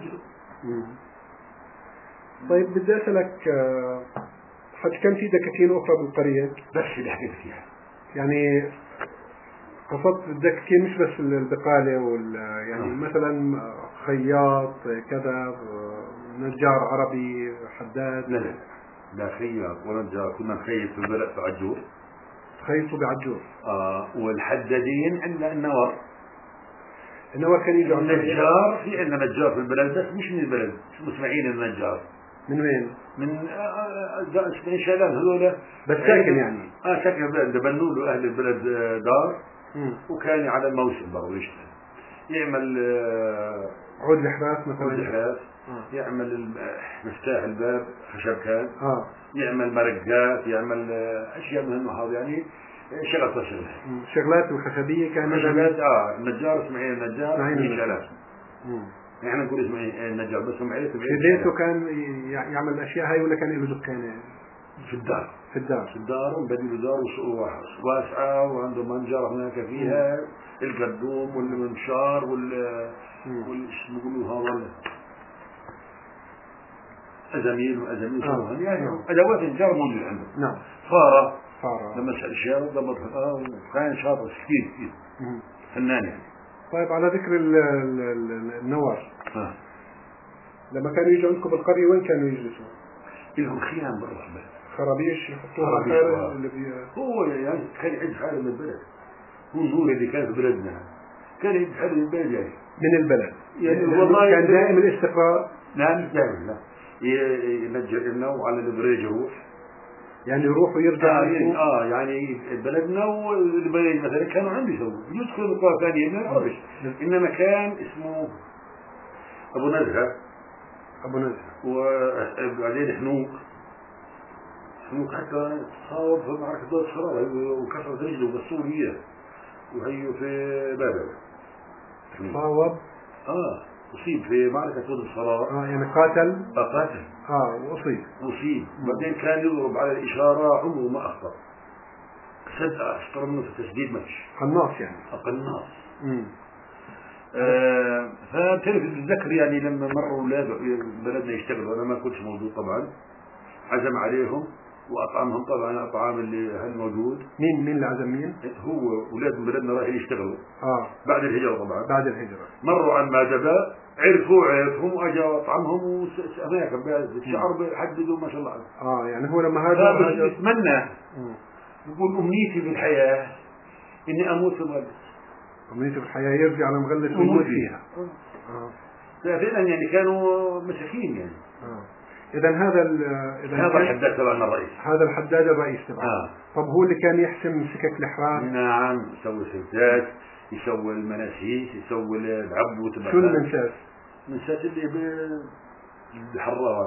طيب بدي أسألك، حتى كان في دكاكين أخرى بالقرية؟ بس اللي حكيت فيها. يعني قصدت الدكاكين مش بس البقالة يعني مثلا خياط كذا، نجار عربي، حداد؟ لا خياط ولا نجار، كنا نخيط في البلد في عجور. خيطوا بعجور. والحدادين عندنا النور كان يجوا النجار. في عندنا نجار في البلد بس مش من البلد، مسمعين النجار. من وين؟ من شلال هذول. بس ساكن يعني؟ ساكن البلد، بنوا له أهل البلد دار. وكان على الموسم برضه يشتغل، يعمل عود الحراس مثلا. عود الحراس. يعمل مفتاح الباب خشب كان. يعمل مرقات، يعمل أشياء من هذا يعني شغلات الخشبية كان. خشبات. النجار اسماعيل النجار من شلال. احنا نقول اسماعيل النجار بس اسماعيل. في بيته كان يعمل الأشياء هاي ولا كان له دكان؟ في الدار. في الدار ومبني له دار واسعة، وعنده منجر هناك فيها القدوم والمنشار والش بيقولوا هذا أزميل يعني أدوات النجار موجودة عنده. نعم. فارة لما سأل الشارع ضبطها، وكان شاطر كثير فنان يعني. طيب على ذكر النوار، لما كانوا يجوا عندكم بالقرية وين كانوا يجلسوا؟ لهم خيام برا البلد، خرابيش يحطوها خارج هو يعني كان يعد حاله من البلد. هو النور اللي كان في بلدنا كان يعد حاله من البلد، يعني من البلد. يعني والله كان دائم الاستقرار. لا مش دائم، لا ينجر لنا وعلى البريج يروح، يعني يروح ويرجع. يعني بلدنا والبلد مثلا كانوا عندي يسووا يدخلوا قوى ثانية ما يعرفش. إنما كان اسمه أبو نزهة. وبعدين حنوك حتى صاوب في معركة دول الصراع وكسرت رجله بالسورية وهي في بابل. صاوب أصيب في معركة دول الصراع. يعني قاتل. وأصيب. بعدين كان يضرب على الإشارة عمره ما أخطأ. اشترى منه في التسديد ما فيش. قناص يعني. قناص. فبتعرف الذكر يعني لما مروا اولاد بلدنا يشتغلوا، انا ما كنتش موجود طبعا، عزم عليهم واطعمهم طبعا اطعام اللي هل موجود. مين اللي عزم مين؟ هو اولاد من بلدنا رايحين يشتغلوا بعد الهجره طبعا. بعد الهجره مروا عن مادبه، عرفهم واجا واطعمهم وهناك بالشعر بيحددوا ما شاء الله. يعني هو لما هذا بتمنى يقول امنيتي بالحياه اني اموت في المغلس. امنيتي بالحياه يرجع على المغلس ويموت فيها. فعلا يعني كانوا مساكين يعني. اذا هذا الحداد تبعنا الرئيس، هذا الحداد الرئيس تبعنا. طب هو اللي كان يحسم سكك الاحرار؟ نعم، يسوي سدات، يسوي المناسيس، يسوي العبو تبعنا. شو المنساس؟ المنساس اللي بالحرارات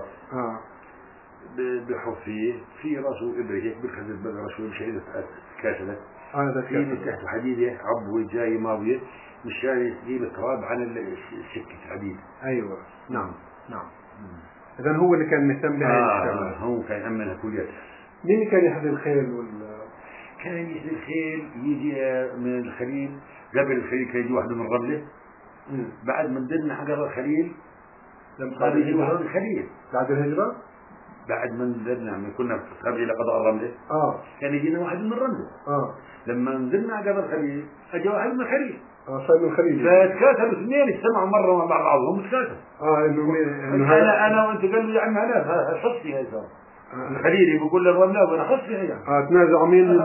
بحط فيه في راسه ابره هيك بالخزف بقره شوي مشان كاسله. هذا في من تحته حديده عبوه جاي ماضيه مشان يجيب التراب عن السكه الحديد. ايوه نعم. اذا هو اللي كان مهتم بهذه الشغلات. هو كان يأمنها كلياتها. مين اللي كان يحذي الخيل كان يحذي الخيل يجي من الخليل. قبل الخليل كان يجي واحد من رمله. بعد ما ندرنا حق الخليل صار يجي واحد من الخليل. بعد الهجره؟ بعد ما ندرنا كنا قبل الى قضاء الرمله. كان يجينا واحد من الرمله. لما نزلنا قبل الخليل اجى واحد من الخليل. صار من الخليل. فتكاتبوا اثنين اجتمعوا مره مع بعضهم وتكاتبوا. انا وانت قال لي يا عم انا حصتي هاي صار. الخليلي بيقول للرمله وانا حصتي هي. تنازعوا مين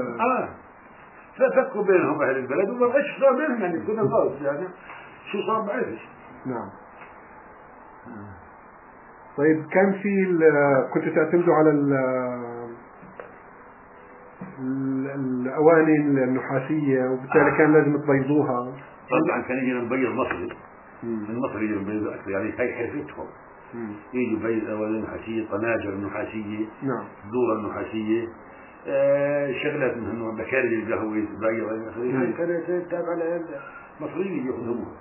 ففكوا بينهم اهل البلد وما بقاش صار بينهم يعني كنا خالص يعني شو صار بعرفش. نعم. طيب كان في كنتوا تعتمدوا على الأواني النحاسية وبالتالي كان لازم تبيضوها. طبعا كان يجي نبيض مصري. من مصر يجي نبيض أكثر يعني هاي حرفتهم. يجي بيض أواني نحاسية، طناجر نحاسية، دورة نحاسية، شغلات من هنوع بكاري القهوة تبيض هاي كانت تابعة للمصريين يخدموها.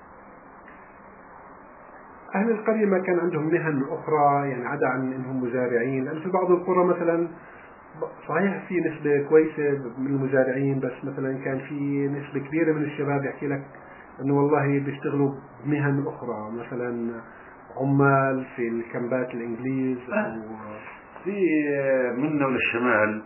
أهل القرية ما كان عندهم مهن أخرى يعني عدا عن إنهم مزارعين، لأن في بعض القرى مثلا صحيح في نسبة كويسة من المزارعين، بس مثلا كان في نسبة كبيرة من الشباب يحكي لك إنه والله بيشتغلوا بمهن أخرى، مثلا عمال في الكامبات الإنجليز أو في منا وللشمال،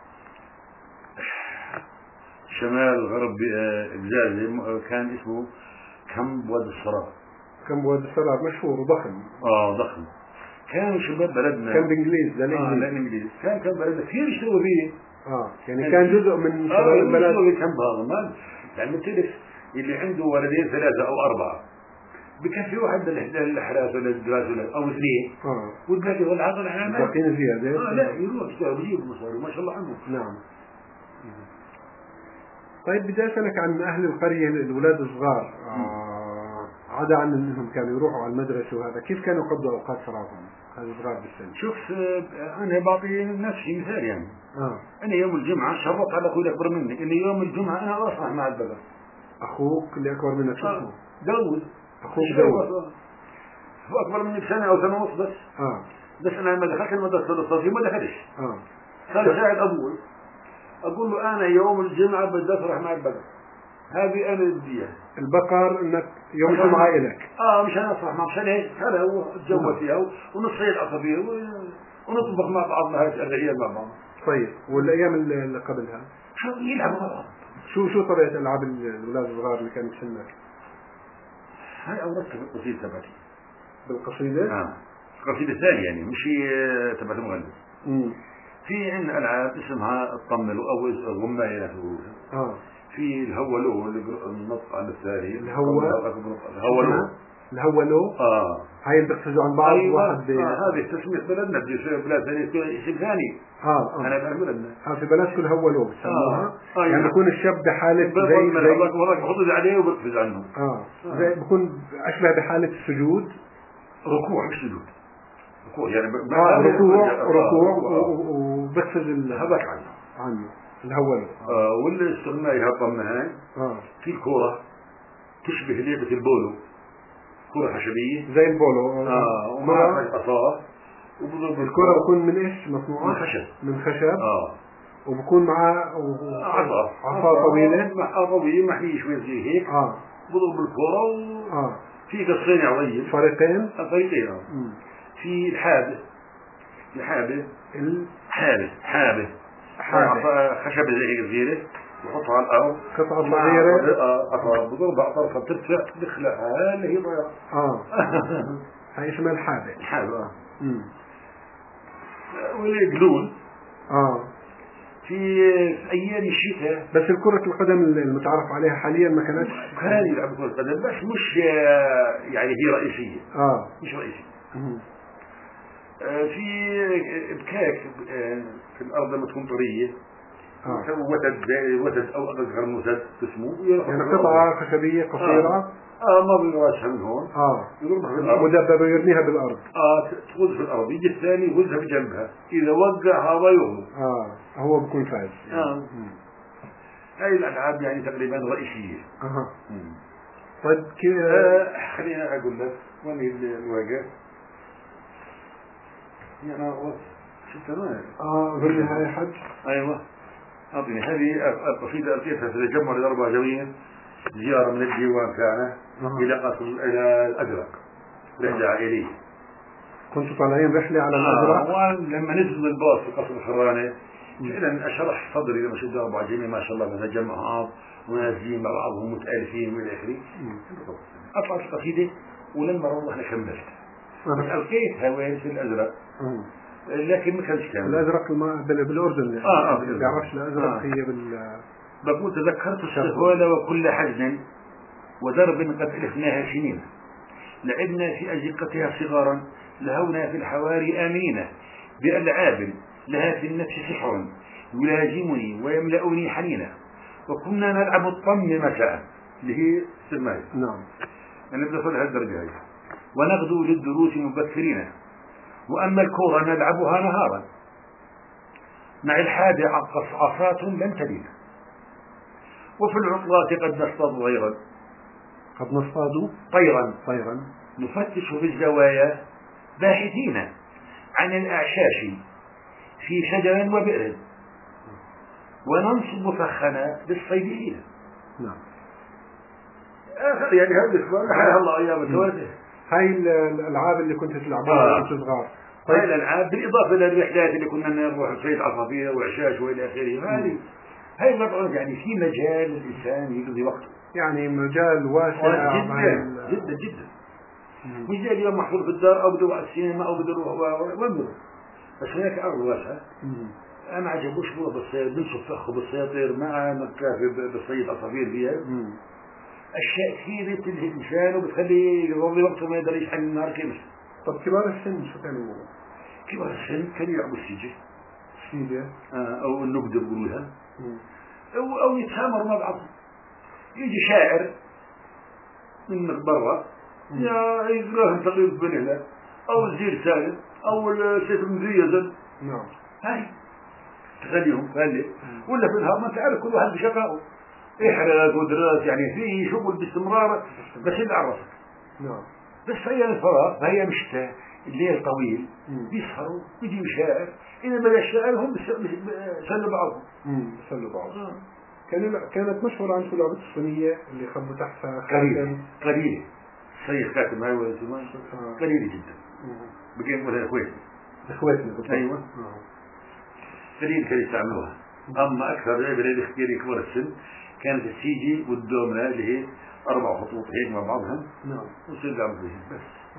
شمال غرب بزازة كان اسمه كامب وادي الصراب. كامب وادي الصراب مشهور وضخم. ضخم. كانوا شباب بلدنا. كان بإنجليز للإنجليز. كان بلدنا كثير يشتغلوا فيه. يعني كان جزء من شباب البلد. يشتغلوا في كامب هذا ما يعني بتعرف اللي عنده ولدين 3 أو 4 بكفي واحد للحراس ولا الدراسة أو 2 والباقي والعطل على ما. باقين زيادة. لا يروح يشتغل بيجيب مصاري ما شاء الله عنه. نعم. طيب بدي أسألك عن أهل القرية الأولاد الصغار. عدا عن انهم كانوا يروحوا على المدرسه وهذا، كيف كانوا يقضوا اوقات فراغهم هذا صغار بالسن؟ شوف انا بعطي نفسي مثال يعني. انا يوم الجمعه شرط على اخوي الاكبر مني اني يوم الجمعه انا اصلح مع البقر. اخوك اللي اكبر منك شو اسمه؟ داود. اخوك داود هو اكبر مني بسنه او سنه ونص بس. بس انا لما دخلت المدرسه الصغيره ما دخلش. صار يساعد ابوي. اقول له انا يوم الجمعه بدي افرح مع البقر. هذه انا بديها. البقر انك يوم الجمعه الك. مشان افرح مع مشان هيك هذا هو نتجوز فيها ونصيد عصافير ونطبخ مع بعضنا هاي الايام مع بعض. طيب والايام اللي قبلها؟ شو يلعبوا مع بعض. شو طبيعه العاب الاولاد الصغار اللي كانوا بسنك؟ هاي اوردتها بالقصيده تبعتي. بالقصيده؟ القصيده الثانيه يعني مش تبعت المغني. في عندنا العاب اسمها الطمل او غمايه في الهولو اللي النط على الثاني. الهولو هاي اللي بيقفزوا عن بعض. واحد هذه تسمية بلدنا بلاد ثاني اسم ثاني. انا بعرف بلدنا في بلدكم الهولو بسموها. يعني بيكون الشاب بحالة زي مرات بحط عليه وبقفز عنه. زي بيكون اشبه بحالة السجود. ركوع مش سجود. ركوع يعني ركوع وبقفز هذاك عنه الهولو. واللي استغناها طمنا هاي في الكورة تشبه لعبة البولو، كرة خشبية زي البولو. ومعها قصاص الكرة بتكون من ايش مصنوعة؟ من خشب. من خشب. وبكون معاه عصا طويلة محمي شوي زي هيك. بضرب الكرة في قصين عظيم فريقين. في الحابة خشب زي هيك صغيرة وحطها على الأرض قطعة صغيرة بضربها طرفة ترفع تدخلها اللي هي ضيعة. هاي اسمها الحابة. والقلول في أيام الشتاء. بس الكرة القدم المتعارف عليها حاليا ما كانت كان يلعب كرة قدم بس مش يعني هي رئيسية. مش رئيسية. في بكاك في الأرض لما تكون طرية وتد أو أصغر مسد اسمه يعني قطعة خشبية قصيرة ما بيراسها من هون يضربها بالأرض مدببة ويرميها بالأرض تغز في الأرض يجي الثاني يغزها بجنبها إذا وقع هذا يغلب هو بكون فاز. هاي الألعاب يعني تقريبا رئيسية. طيب خلينا أقول لك وين الواقع يعني شفت ما ظل هاي حج. أيوة أعطيني هذه القصيدة ألقيتها في تجمع الأربعة جوية زيارة من الديوان كان إلى قصر إلى الأزرق رحلة عائلية. كنتوا طالعين رحلة على الأزرق؟ ولما نزل من الباص في قصر الحرانة فعلا أشرح صدري لما شفت أربعة جوية ما شاء الله نتجمع ونازلين مع بعضهم متآلفين والى آخره. أطلعت القصيدة ولما روحنا كملت بس ألقيتها وين في الأزرق لكن ما كانش كامل. الأزرق بالأردن يعني بيعرفش الأزرق هي بقول تذكرت السهولة وكل حزن ودرب قد ألفناها سنين لعبنا في أزقتها صغارا لهونا في الحواري آمنين بألعاب لها في النفس سحر يلازمني ويملأني حنينا وكنا نلعب الطم مساء اللي هي السماية. أنا بدي أصل هالدرجة هاي ونغدو للدروس مبكرين وأما الكورة نلعبها نهارا مع الحادة عصات لن تلين وفي العطلات قد نصطاد طيرا نفتش في الزوايا باحثين عن الأعشاش في شجر وبئر وننصب فخنا للصيدين. يعني هذا السؤال الله أيام التوازن. هاي الألعاب اللي كنت تلعبها وانت صغار. هاي الألعاب بالإضافة للرحلات اللي كنا نروح صيد عصافير وعشاش وإلى آخره. هاي طبعا يعني في مجال الإنسان يقضي وقته يعني مجال واسع جدا جدا. مش زي اليوم محفوظ في الدار أو بدو على السينما أو بدو وين بس هناك أرض واسعة. أنا عجبوش هو بالصيد بنشوف فخه بالسيطير مع نكافي بالصيد عصافير فيها. أشياء كثيرة تلهي الإنسان وبتخليه يقضي وقته ما يقدر يشحن النهار كامل. طب كبار السن شو كانوا يقولوا؟ كبار السن كانوا يلعبوا السيجة أو النقد يقولوها أو يتهامروا مع بعض. يجي شاعر من برا يقراهم تقريبا بنهلة أو الزير سالم أو السيف المزيزن. هاي تخليهم ولا في النهار ما تعرف كل واحد بشقائه إحراج ودراس يعني فيه شغل باستمرار بس اللي عرفك. بس هي الفراغ فهي مشتى الليل طويل بيسهروا يجي شاعر إذا بدا الشاعر هم سلوا بعضهم. كانت مشهورة عندكم لعبة الصينية اللي خبوا تحتها قليلة صيغ خاتم هاي ولا قليلة جدا بقيت ولا إخواتنا أيوة قليل كانوا يستعملوها. أما أكثر لعبة اللي اختياري كبار السن كانت السيجي والدومنا اللي هي 4 خطوط هيك مع بعضهم. وصير لعبوا فيها بس.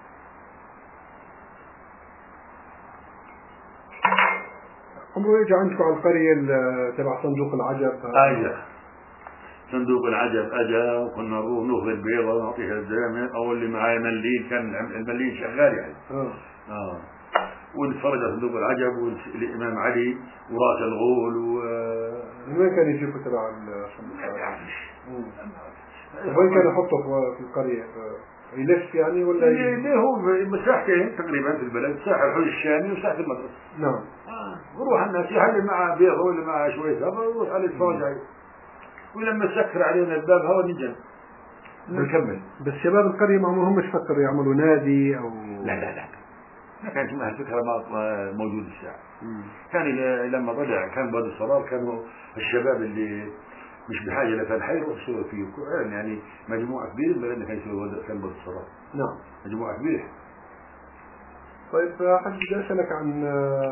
عمره اجى عندكم على القرية تبع صندوق العجب؟ صندوق العجب اجى وكنا نروح ناخذ البيضة ونعطيها للزلمة او اللي معاه مليل كان المليل شغال يعني. ونتفرج على صندوق العجب والامام علي وراس الغول من وين كان يجيكم تبع صندوق العجب؟ وين كان يحطه في القرية؟ يلف يعني ولا ليه هو مساحتين تقريبا في البلد ساحة الحوش الشامي وساحة المدرسة. وروح الناس يحل مع بيض ولا مع شوية هذا ويروح على الفرج عليه ولما سكر علينا الباب هوا نجن نكمل. بس شباب القرية ما عمرهم مش فكروا يعملوا نادي أو لا ما كانت هالفكرة موجودة الساعة. كان لما طلع كان بهذا الصرار كانوا الشباب اللي مش بحاجة لفالحي يروحوا يسووا فيه يعني مجموعة كبيرة بلدنا كان يسووا كان بهذا الصرار. نعم مجموعة كبيرة. طيب حد بدي أسألك عن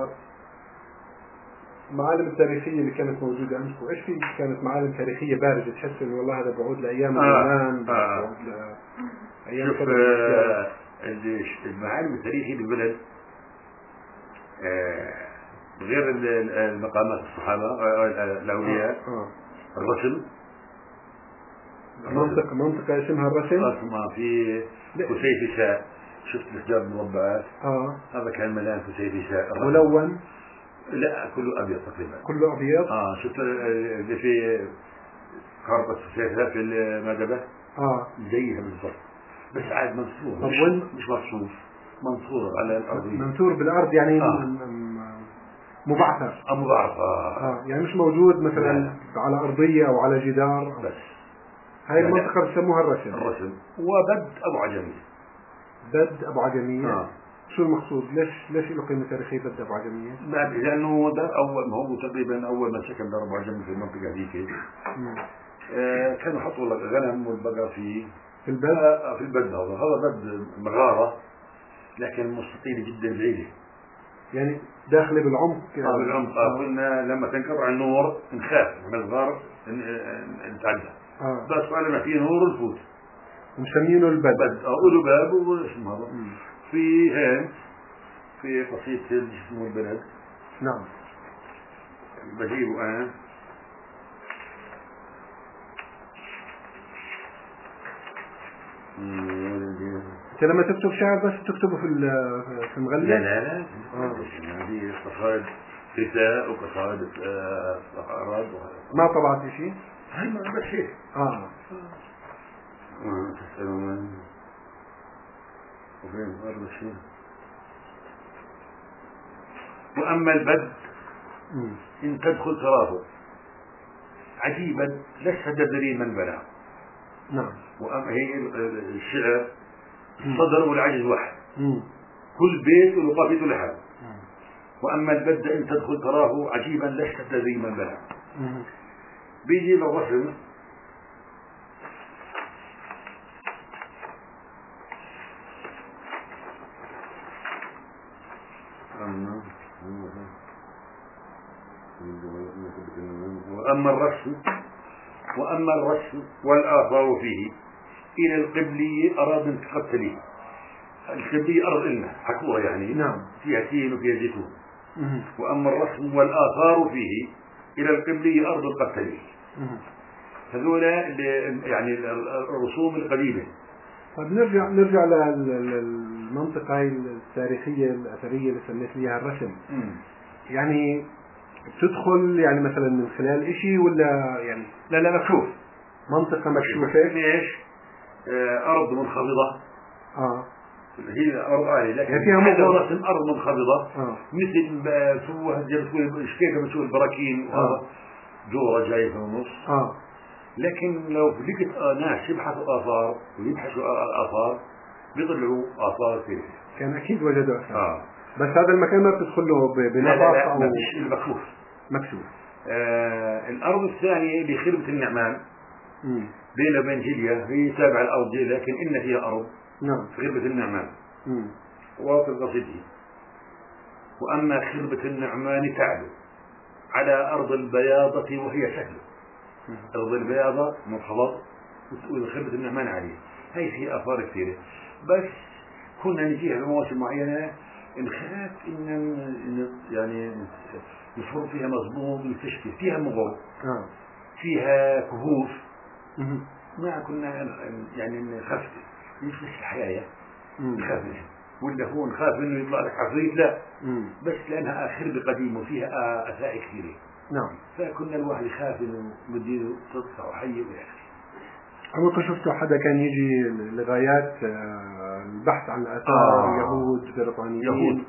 المعالم التاريخية اللي كانت موجودة عندكم، ايش في كانت معالم تاريخية بارزة تحس انه والله هذا بعود لايام الرومان بعود لايام شوف المعالم التاريخية بالبلد غير المقامات الصحابة الأولياء الرسم منطقة اسمها الرسم في كسيفساء. شفت الأشجار المربعات هذا كان مليان كسيفساء ملون. لا كله أبيض تقريبا. كله أبيض. شفت اللي في خربة كسيفساء في المدبة زيها بالضبط بس عاد منصور مش مرصوف منصور على الأرض. منثور بالأرض يعني مبعثر. مبعثر. يعني مش موجود مثلا على أرضية أو على جدار بس. هاي المنطقة بسموها الرسم. وبد أبو عجمية. بد أبو عجمية. شو المقصود؟ ليش له قيمة تاريخية بد أبو عجمية؟ لأنه ده أول ما هو تقريبا أول ما سكن دار أبو عجمية في المنطقة هذيك. كانوا حطوا الغنم والبقر في البد. في البد هذا بد مغارة لكن مستطيلة جدا بعيدة. يعني داخله بالعمق. بالعمق. كنا لما تنقطع النور نخاف من الغار نتعدى. بس على ما فيه نور نفوت. مسمينه البد. له باب واسمه هذا. في هين في قصيدة اسمه البلد. نعم. بجيبه أنا. انت لما تكتب شعر بس تكتبه في المغلف؟ لا هذه قصائد فتاء وقصائد أعراض. ما طبعت شيء؟ هاي ما بس هيك. تسألون وفين أرض الشيء. وأما البد إن تدخل تراه عجيبا لست تدري من بنى. نعم. وأما هي الشعر الصدر والعجز واحد. كل بيت له قافيته لحاله. وأما البد إن تدخل تراه عجيبا لست تدري من بنى. بيجي للرسم وأما الرسم والآثار فيه إلى القبلي أراد تقتلي. القبلي أرض إلنا حكورة يعني. نعم. فيها تين وفيها زيتون. وأما الرسم والآثار فيه إلى القبلي أرض القتلي. هذول يعني الرسوم القديمة. طيب نرجع للمنطقة التاريخية الأثرية اللي سميت ليها الرسم. يعني تدخل يعني مثلا من خلال إشي ولا يعني؟ لا مكشوف. منطقة مكشوفة. إيش؟ أرض منخفضة. هي أرض عالية لكن يعني فيها الرسم أرض منخفضة. مثل سووها شكيكة بتشوف البراكين وهذا جورة جاي في النص. لكن لو لقيت ناس يبحثوا آثار ويبحثوا آثار بيطلعوا آثار كثيرة. كان أكيد وجدوا آثار. بس هذا المكان ما بتدخل له بنفط أو مش مكشوف. الأرض الثانية اللي خربة النعمان بينها وبين جيليا هي تابعة الأرض جيليا لكن إن فيها أرض. نعم. خربة النعمان. واصل قصيدتي. وأما خربة النعمان تعلو على أرض البياضة وهي سهل. أرض البياضة منخفض وخربة النعمان عالية. هاي في آثار كثيرة بس كنا نجيها بمواسم معينة نخاف إن يعني نفرض فيها مظبوط ونستشفي فيها مغور. فيها كهوف. ما كنا يعني نخاف مش الحياة نخاف منها ولا هو نخاف انه يطلع لك عفريت لا بس لانها خربة قديمة وفيها اثاء كثيرة. نعم. فكنا الواحد يخاف انه مدينه تطلع وحي ولا عمرك شفتوا حدا كان يجي لغايات البحث عن آثار يهود بريطانيين؟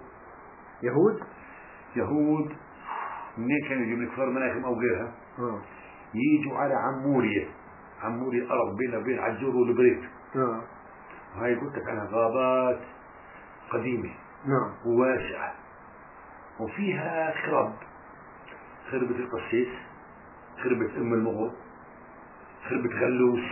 يهود منين كانوا يجوا من كفار مناخم او غيرها يجوا على عمورية الارض بين وبين عجور والبريت. هاي قلت لك عنها غابات قديمة نعم. وواسعة وفيها خرب، خربة القسيس، خربة أم المغر، خربة غلوس.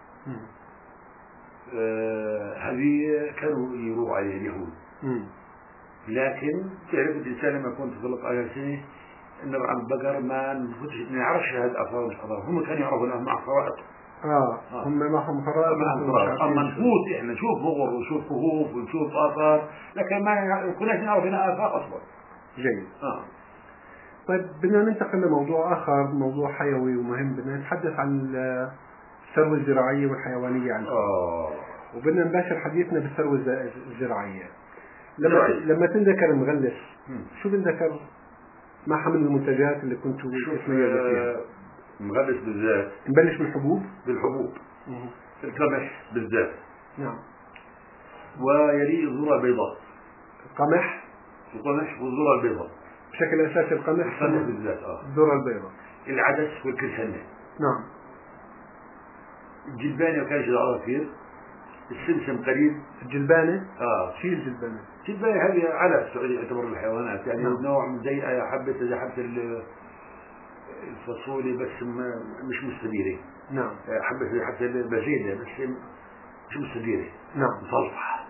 هذه كانوا يروحوا عليها اليهود. لكن تعرف الإنسان لما يكون تطلق على سنة نرعى البقر ما نعرفش هذا الأثار مش أثار، هم كانوا يعرفوا أنهم مع خرائط. هم معهم خرائط. أما نفوت إحنا نشوف مغر ونشوف كهوف ونشوف آثار، لكن ما كناش نعرف هنا آثار أصلا. جيد. طيب بدنا ننتقل لموضوع آخر، موضوع حيوي ومهم. بدنا نتحدث عن الثروة الزراعية والحيوانية عندنا. وبدنا نباشر حديثنا بالثروة الزراعية. لما تنذكر مغلس شو بنذكر؟ ما حمل المنتجات اللي كنتوا تتميزوا فيها؟ مغلس بالذات نبلش بالحبوب. القمح بالذات. نعم. ويليه الذرة البيضاء. القمح والذرة البيضاء بشكل أساسي. القمح بالذات. الذرة البيضاء. العدس والكرسنة. نعم. الجلبانة وكان شجرها كثير. السمسم قليل. الجلبانة. شيء الجلبانة. الجلبانة هذه على السعودية يعتبر الحيوانات، يعني نوع من زي حبة الفاصوليا بس مش مستديرة. نعم. حتى البازيليا بس مش مستديرة. نعم. مصلحة.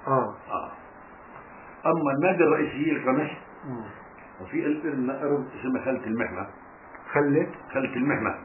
أما المادة الرئيسية القمح. وفي الأرض اسمها خلة المحمى. خلة المحمى.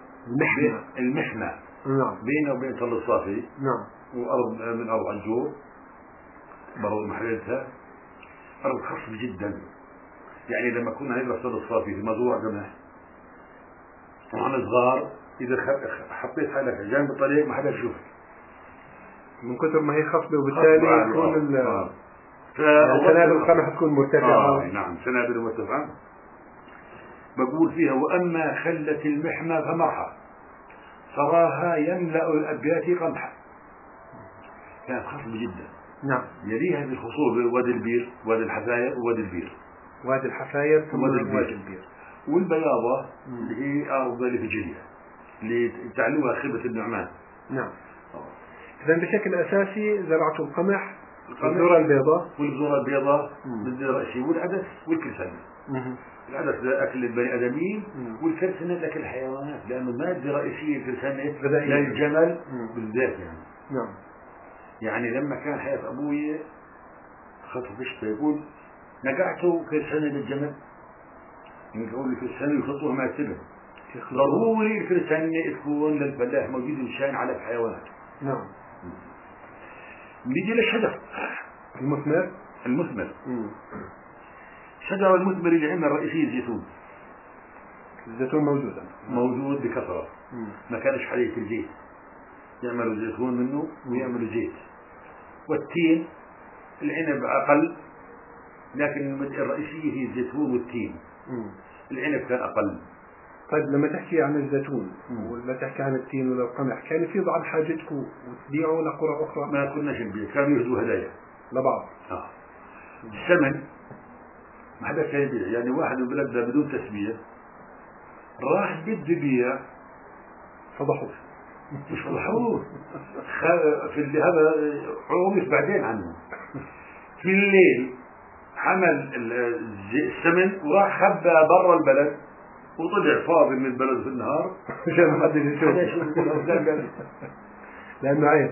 نعم. بينه وبين تل الصافي. نعم. وأرض من أرض عجور برضو محلتها أرض خصب جدا. يعني لما كنا نروح تل الصافي في مزروع قمح وعن صغار، إذا حطيت حالك جنب الطريق ما حدا يشوفك من كثر ما هي خصبة، وبالتالي يكون سنابل القمح تكون مرتفعة. نعم، سنابل مرتفعة. بقول فيها: وأما خلة المحمى فمرحى تراها يملأ الأبيات قمحا. كانت خصبة جدا. نعم. يليها بالخصوبة وادي البير، وادي الحفاير، ووادي البير. وادي الحفاير ثم وادي البير. والبياضة اللي هي أرض الفجلية اللي تعلوها خربة النعمان. نعم. إذا بشكل أساسي زرعة القمح والذرة البيضاء. بالذرة الرئيسية، والعدس والكرسنة. العدس لأكل البني آدمين، والكرسنة لأكل الحيوانات، لأنه مادة رئيسية الكرسنة للجمل بالذات. يعني نعم. يعني لما كان حياة أبوي خطف بشته يقول: نقعته كرسنة للجمل، نقول الكرسنة يخطوها مع السبن، ضروري الكرسنة تكون للفلاح موجود مشان على الحيوانات. نعم. نيجي للشجر المثمر. الشجر المثمر اللي عندنا الرئيسي الزيتون موجود بكثرة. ما كانش حلية الزيت، يعملوا زيتون منه ويعملوا زيت. والتين العنب أقل، لكن الرئيسية هي الزيتون والتين. العنب كان أقل. طيب لما تحكي عن الزيتون ولا تحكي عن التين ولا القمح، كان في بعض حاجتكم وتبيعوا لقرى أخرى؟ ما كناش نبيع، كانوا يهدوا هدايا لبعض. الثمن ما حدا كان يبيع. يعني واحد من بلدنا بدون تسمية راح بده يبيع، فضحوه. مش فضحوه، في اللي هذا عرف بعدين عنه. في الليل حمل الثمن وراح خبى برا البلد، وطلع فاضي من البلد في النهار عشان ما حد يشوف. لأنه عيب.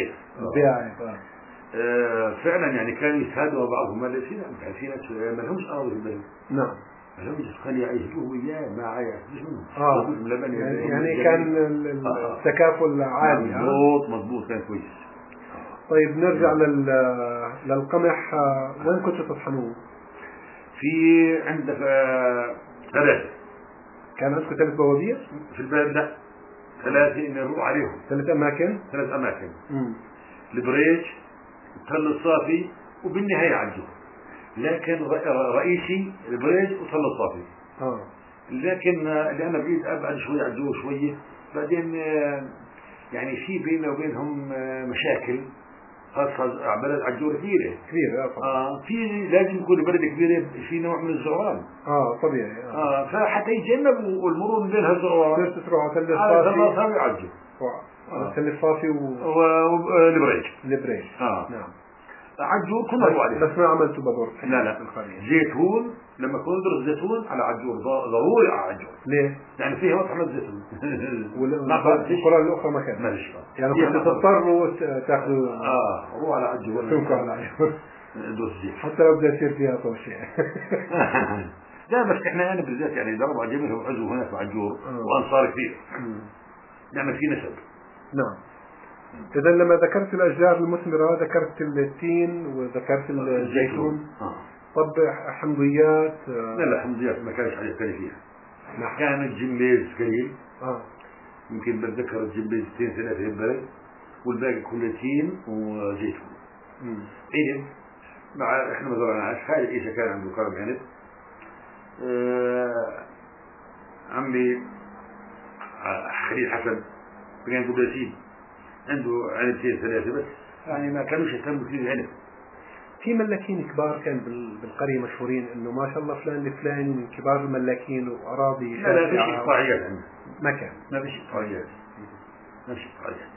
فعلا يعني كانوا يتهادوا بعضهم. ما في ناس ما لهمش أراضي في البلد. نعم. ما لهمش، كانوا يعيشوه وياه ما عايش منهم. يعني كان التكافل عالي. مضبوط كان كويس. طيب نرجع للقمح. وين كنتوا تطحنوه؟ في عندك 3. كان عندكم 3 بوابير في البلد؟ لا، 3 نروح عليهم. 3 أماكن. البريج، تل الصافي، وبالنهاية عجو. لكن رئيسي البريج وتل الصافي. لكن اللي أنا بعيد أبعد شوية عجو شوية. بعدين يعني في بيننا وبينهم مشاكل، خاصة بلد عجور كبيرة. في لازم يكون بلد كبيرة في نوع من الزعران. طبيعي. فحتى يتجنبوا المرور من بينها الزعران تروح على تل الصافي عجو. تل الصافي والبريج. نعم. عجور كنا نروح عليه بس ما عملته بذور. لا زيتون لما كنا ندرس زيتون على عجور ضروري على عجور. ليه؟ يعني فيها وقت حمد زيتون. القرى الأخرى ما كان. ماشي. يعني كنت تضطروا تاخذوا. روح على عجور. تنكوا على عجور. دوس زيت. حتى لو بدأ يصير فيها طوشة. لا بس احنا أنا بالذات يعني ضرب عجمي وعزو هناك عجور وأنصار كثير. نعمل في نسب. نعم. إذا لما ذكرت الأشجار المثمرة ذكرت التين وذكرت الزيتون. طب حمضيات. لا حمضيات ما كانش عليه كان فيها. كان الجميز قليل. يمكن بتذكر الجميز 2-3 في البلد والباقي كله تين وزيتون. عنب مع احنا ما زرعناش. خالد عيسى كان عنده كرم عنب. عمي خليل حسن كان عنده بلاسين عنده عنبتين 3 بس يعني ما كانوش يهتموا كثير بالعنب. في ملاكين كبار كان بالقرية مشهورين انه ما شاء الله فلان الفلاني من كبار الملاكين واراضي شاسعة. لا فيش اقطاعيات عندنا. ما كان. ما فيش اقطاعيات. ما فيش اقطاعيات.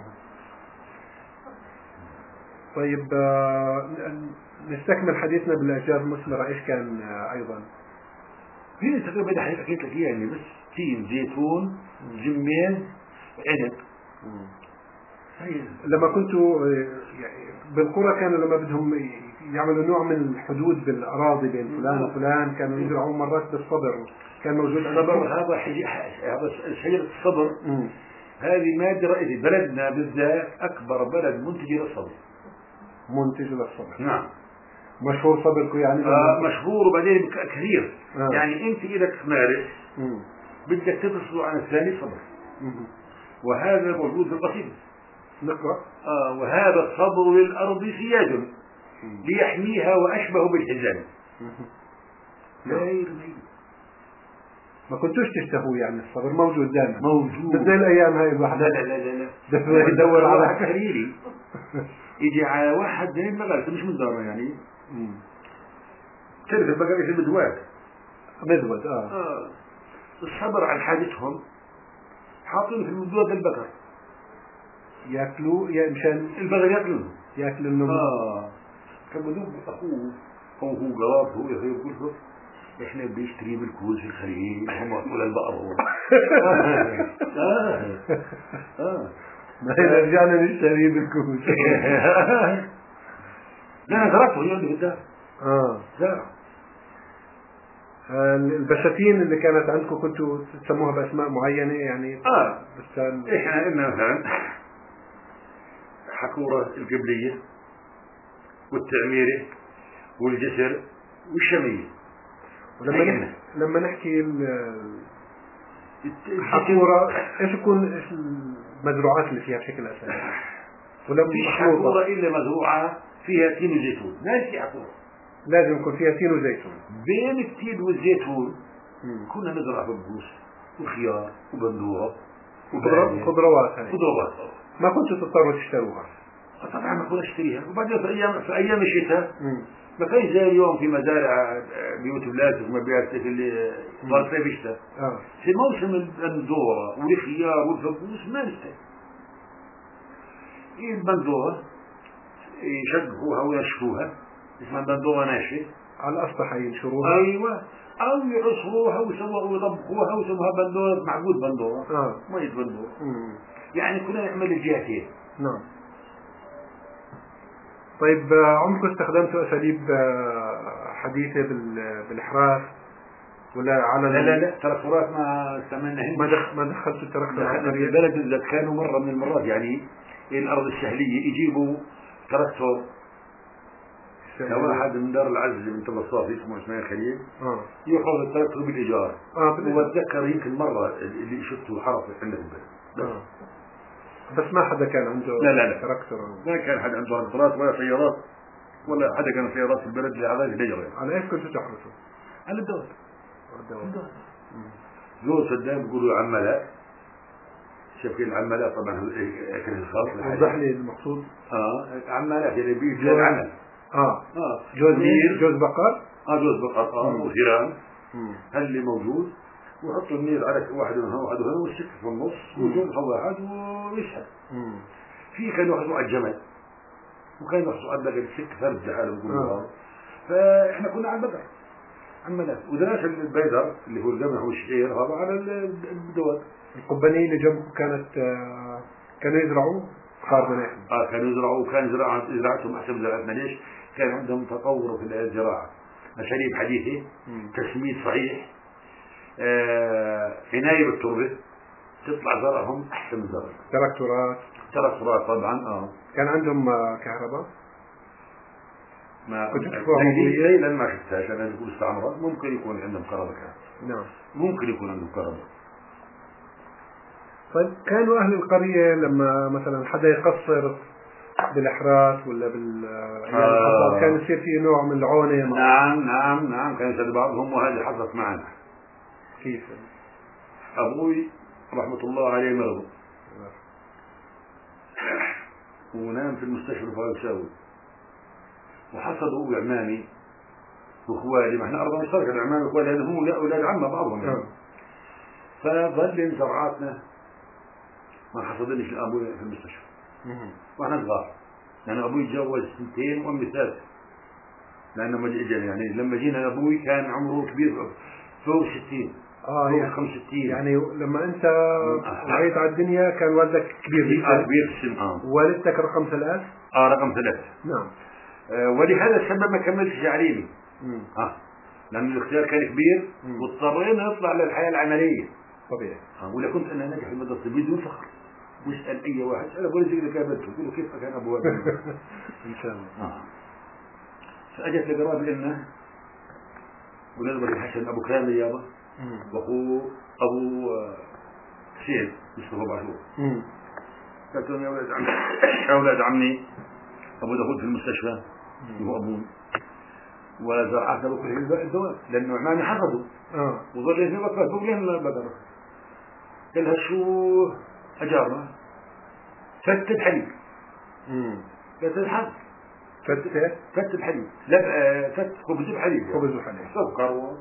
طيب نستكمل حديثنا بالاشجار المثمرة. ايش كان ايضا؟ في تقريبا حكيت لك اياه يعني بس تين زيتون جميز عنب. لما كنتوا يعني بالقرى كانوا لما بدهم يعملوا نوع من الحدود بالأراضي بين فلان وفلان كانوا يزرعون مرات بالصبر. كان موجود الصبر. هذا شجرة الصبر. هذه مادة رئيسية. بلدنا بالذات أكبر بلد منتج للصبر. منتج للصبر. نعم. مشهور صبركم يعني. مشهور وبعدين كثير. يعني أنت إذا مارس بدك تفصل عن الثاني صبر. وهذا موجود في القصيدة. نقرأ. وهذا الصبر للأرض سياج ليحميها وأشبه بالحزام. لا يرمي. ما كنتوش تشتهوا يعني الصبر موجود دائما. موجود. بدنا الأيام هاي الواحد. لا. يدور على واحد خليلي. يجي على واحد من المغاربة مش من دارنا يعني. تعرف البقرة في المدواد. مدود. الصبر عن حاجتهم حاطين في المدود البقر. ياكلوا مشان البقر ياكلوا النمو. كان بدوب اخوه هو قراب هو يقول احنا بنشتري بالكوز في الخليج هم طول البقر هو. ما رجعنا نشتري بالكوز. لا زرعته هي اللي بالدار. زرع. البساتين اللي كانت عندكم كنتوا تسموها بأسماء معينة يعني. بستان. احنا قلنا مثلا حكورة القبلية والتعميرة والجسر والشمية. لما نحكي الحكورة ايش يكون المزروعات اللي فيها بشكل اساسي؟ ولما فيش حكورة الا مزروعة فيها تين وزيتون. ما في حكورة لازم يكون فيها تين وزيتون. بين التين والزيتون كنا نزرع بقوس وخيار وبندورة خضروات. ما كنتوا تضطروا تشتروها. طبعا ما كنا نشتريها. وبعدين في ايام الشتاء ما كانش زي اليوم في مزارع بيوت بلاد ومبيعات اللي صار صيف الشتاء. في موسم البندورة والخيار والفقوس ما نستهلك. البندورة يشقفوها ويشفوها اسمها بندورة ناشفة على الأسطح ينشروها. أيوة. أو يعصروها ويطبخوها ويسموها بندورة معقود بندورة. مية بندورة. يعني كنا نعمل الجهتين. نعم. طيب عمركم استخدمتوا أساليب حديثة بالإحراث ولا على لا تراكتورات ما استعملناهن. ما دخلتوا التراكتور في البلد إذا كانوا مرة من المرات يعني الأرض السهلية يجيبوا تراكتور. واحد من دار العز من تبصافي اسمه اسماعيل خليل يأخذ التراكتور بالإيجار. وأتذكر يمكن مرة اللي شفته حرف عندنا في البلد. بس ما حدا كان عنده لا تراكتور. ما كان حدا عنده تراكتورات ولا سيارات ولا حدا كان سيارات في البلد لعلاج الهجرة. على ايش كنتوا تحرسوا؟ على الدواب. زور صدام بيقولوا عملاء. شايفين العملاء طبعا كان الخاص. وضح لي المقصود. عملاء يعني بيجي العمل. جوز بقر. جوز بقر. وثيران. هل اللي موجود ويحطوا النير على واحد هنا وواحد هنا والسكة في النص ويجون واحد ويسحب. في كانوا يحطوا على الجمل وكان يحصل أبدا السك فرد لحاله بيقولوا فإحنا كنا على البقر عمنا ودناش البيدر اللي هو القمح والشعير هذا على الدول. القبانية اللي جنبكم كانوا يزرعوا خاردنا. كانوا يزرعوا وكان زراعتهم أحسن من زراعتنا. ليش؟ كان عندهم تطور في الزراعة، أساليب حديثة، تسميد صحيح، عناية بالتربة، تطلع زرعهم أحسن من زرع. تراكتورات طبعا. كان عندهم كهرباء؟ ليلا ما شفتهاش أنا أقول استعمرات. ممكن يكون عندهم كهرباء. نعم ممكن يكون عندهم كهرباء. طيب كانوا أهل القرية لما مثلا حدا يقصر بالإحراث ولا يعني كان يصير فيه نوع من العونة؟ نعم كان يسأل بعضهم، وهذه حصلت معنا. كيف؟ أبوي رحمة الله عليه مرض ونام في المستشفى الفرنساوي، وحصدوا أبو عمامي وإخوالي، ما احنا أرضا مشتركة العمامي وإخوالي لأن هم أولاد عمة بعضهم يعني. فظل زرعاتنا ما حصدنيش الأبوي في المستشفى وإحنا صغار، يعني أبوي تجوز 2 وأمي 3 لأنه ما جينا يعني لما جينا أبوي كان عمره كبير فوق 60 فوق 65. يعني لما أنت وعيت على الدنيا كان والدك كبير في السن. والدتك رقم 3؟ رقم 3. نعم. ولهذا السبب ما كملتش تعليمي. لأن الاختيار كان كبير واضطرينا نطلع للحياة العملية. طبيعي. ولا كنت أنا ناجح في المدرسة بدون فخر، واسأل أي واحد أنا بقول لك كابلته يقول له كيف كان أبوه إن شاء الله. فأجت لقرابة لنا ونزل الحسن أبو كامل يابا وأخوه أبو حسين مصطفى بعشور. قلت لهم يا أولاد عمي أبو داود في المستشفى هو أبوه، وزرعتنا بكل الدواء لأنه عمامي حفظوا وظل في بكرة فوق لهم البقرة. قال لها شو أجارنا فت الحليب. فت الحليب فت الحليب لا فت خبز بحليب سكر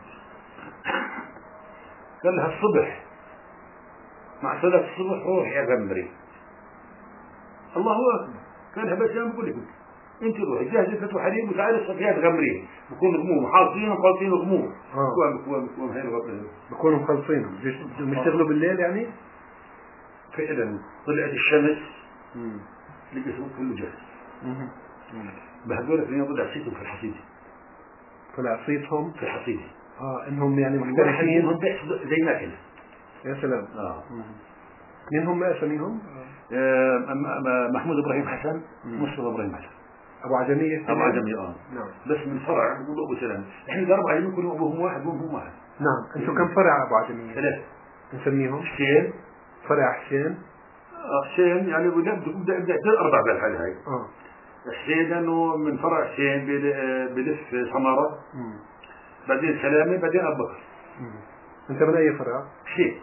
قال لها الصبح مع صلاة الصبح روح يا غمري. الله أكبر. قال لها بس أنا بقول لك انت روحي جهزي فتو حليب وتعالي الصفيات غمريه بكون غموم حاطين وخالصين غموم بكون هاي الغمريه بكونوا مخلصين بيشتغلوا بالليل يعني. فعلا طلعت الشمس لقيتهم كله جاهز. بهدول الاثنين طلع صيتهم في الحصيده. طلع صيتهم في الحصيده. انهم يعني محترفين زي ما كده. يا سلام. مين هم اساميهم؟ محمود ابراهيم حسن مصطفى ابراهيم حسن. ابو عجمية. ابو عجمية نعم. بس من فرع بيقولوا ابو سلام. احنا اذا 4 عجمية يكونوا ابوهم واحد وامهم واحد. نعم. انتم كم فرع ابو عجمية؟ 3. نسميهم حسين. فرع حسين. حسين يعني بدأ 4 بالحالة هاي. حسين لانه من فرع حسين بلف سمارة. بعدين سلامة بعدين ابو بكر. انت من اي فرع؟ حسين.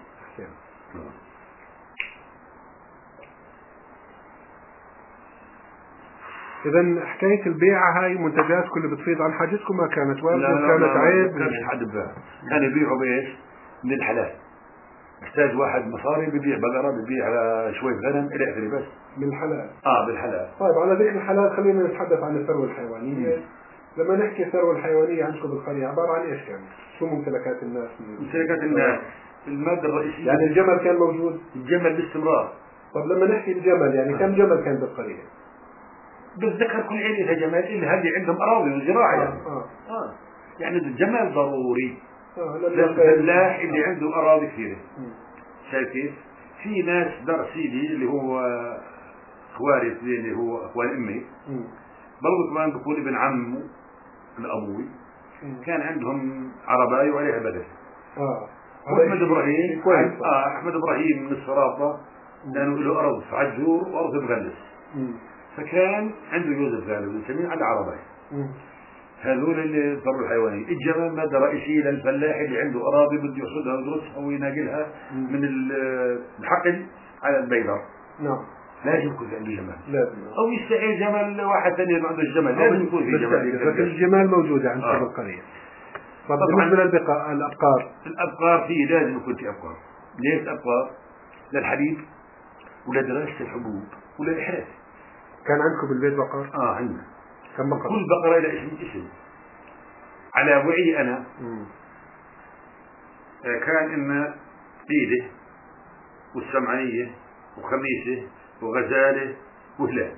إذا حكاية البيعة هاي منتجاتكم اللي بتفيض عن حاجتكم ما كانت واردة وكانت عيب؟ ما كانش حد بيع. كانوا يبيعوا بإيش؟ من الحلال. محتاج واحد مصاري ببيع بقرة ببيع شوية غنم إلى آخره بس. من الحلال. بالحلال. طيب على ذكر الحلال خلينا نتحدث عن الثروة الحيوانية. لما نحكي الثروة الحيوانية عندكم بالقرية عبارة عن إيش كان؟ شو ممتلكات الناس؟ ممتلكات الناس المادة الرئيسية. يعني الجمل كان موجود؟ الجمل باستمرار. طب لما نحكي الجمل يعني كم جمل كان بالقرية؟ بالذكر كل عيلة جمال اللي هذه عندهم أراضي وزراعة يعني. يعني الجمال ضروري للفلاح اللي عنده أراضي كثيرة. شايف كيف؟ في ناس در سيدي اللي هو خواري اللي هو أخوان أمي برضو كمان بكون ابن عمه الأبوي كان عندهم عرباية وعليها بدل. أحمد إبراهيم أحمد إبراهيم من السراطة لأنه له أرض في عجور وأرض مغلس. فكان عنده يوسف غالب نسميه على عرباية. هذول اللي الثروة الحيوانية. الجمل مادة رئيسية للفلاح اللي عنده أراضي بده يحصدها ويدرسها ويناقلها من الحقل على البيضر. نعم. لازم يكون عنده جمال. لازم. أو يستعير جمل واحد ثاني ما عنده الجمل لازم يكون في جمال. لكن الجمال موجودة عند سكان القرية. طب بالنسبة للأبقار. الأبقار فيه لازم يكون في أبقار. ليش أبقار؟ للحليب ولدراسة الحبوب وللإحراث. كان عندكم بالبيت بقر؟ عندنا. كم بقرة؟ كل بقرة لها اسم. على وعي أنا كان إن عيدة والسمعانية وخميسة وغزالة وهلال.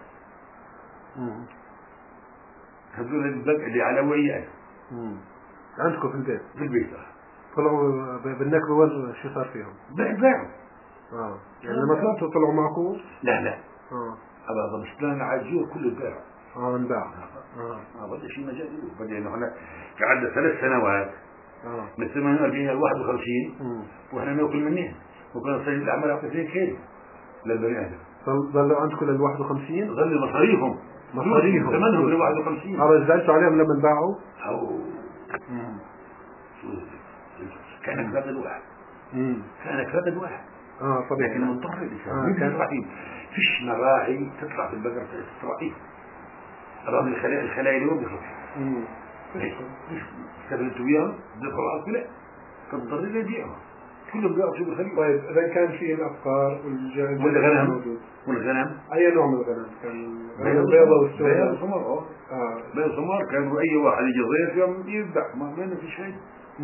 هذول البقر اللي على وعي أنا. عندكم في البيت؟ في البيت. طلعوا بالنكبة وين شو صار فيهم؟ باعوا. يعني لما طلعتوا طلعوا معكم؟ لا. هذا مشكلة عاجية كله باع. انباع. بدأ شيء مجال له. بدأ إنه إحنا قعدنا 3 سنوات من 48 إلى 51 وإحنا ناكل منين؟ وكنا نصير الأعمال على 2 كيلو للبني آدم. ظلوا عندكم لل 51؟ ظل مصاريفهم ثمنهم لل 51. زعلتوا عليهم لما باعوا؟ كان كذا واحد. طبيعي. لكن مضطر الإنسان. كان فيش مراعي تطلع في البقرة تسترعيه. رغم الخلايا اليوم بيخرج. اشتغلت وياهم دخلوا على الكلى فاضطر لي يبيعهم كلهم بيعوا شو بالخليج. طيب إذا كان في الأبقار والغنم أي نوع من الغنم؟ كان البيضة والسوداء. بيض وسمر. بيض وسمر كانوا أي واحد يجي ضيف يوم يذبح ما في شيء.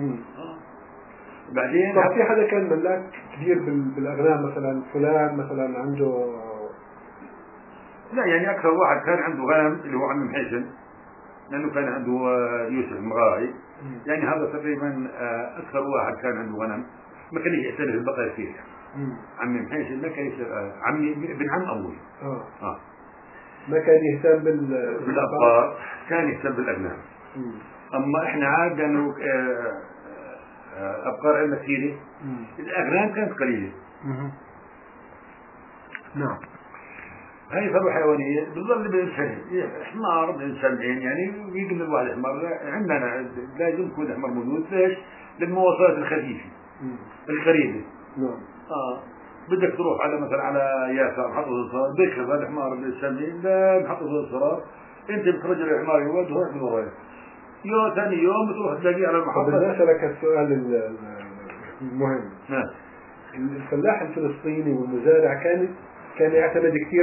بعدين في حدا كان ملاك كبير بالأغنام مثلا فلان مثلا عنده. لا يعني أكثر واحد كان عنده غنم اللي هو عم محيسن لأنه كان عنده يوسف المغاي. يعني هذا تقريبا أكثر واحد كان عنده غنم. ما كان يهتم بالبقرة كثير. عمي محيسن ما كان يهتم. عمي بن عم أبوي ما كان يهتم بالأبقار كان يهتم بالأغنام. أما إحنا عاد أنه أبقار عندنا كثيرة الأغنام كانت قليلة. نعم. هاي ثروة حيوانية بتظل بالإنسان حمار بالإنسانين يعني يجي من الواحد حمار عندنا لازم يكون حمار موجود. ليش؟ للمواصلات الخفيفة القريبة. بدك تروح على مثلا على يافا محطة الصرار بيكر هذا حمار بالإنسانين لا محطة الصرار أنت بترجع الحمار يود وروح من ورايا يوم ثاني يوم بتروح تلاقيه على المحطة. بدي أسألك السؤال المهم. الفلاح الفلسطيني والمزارع كان يعتمد كثير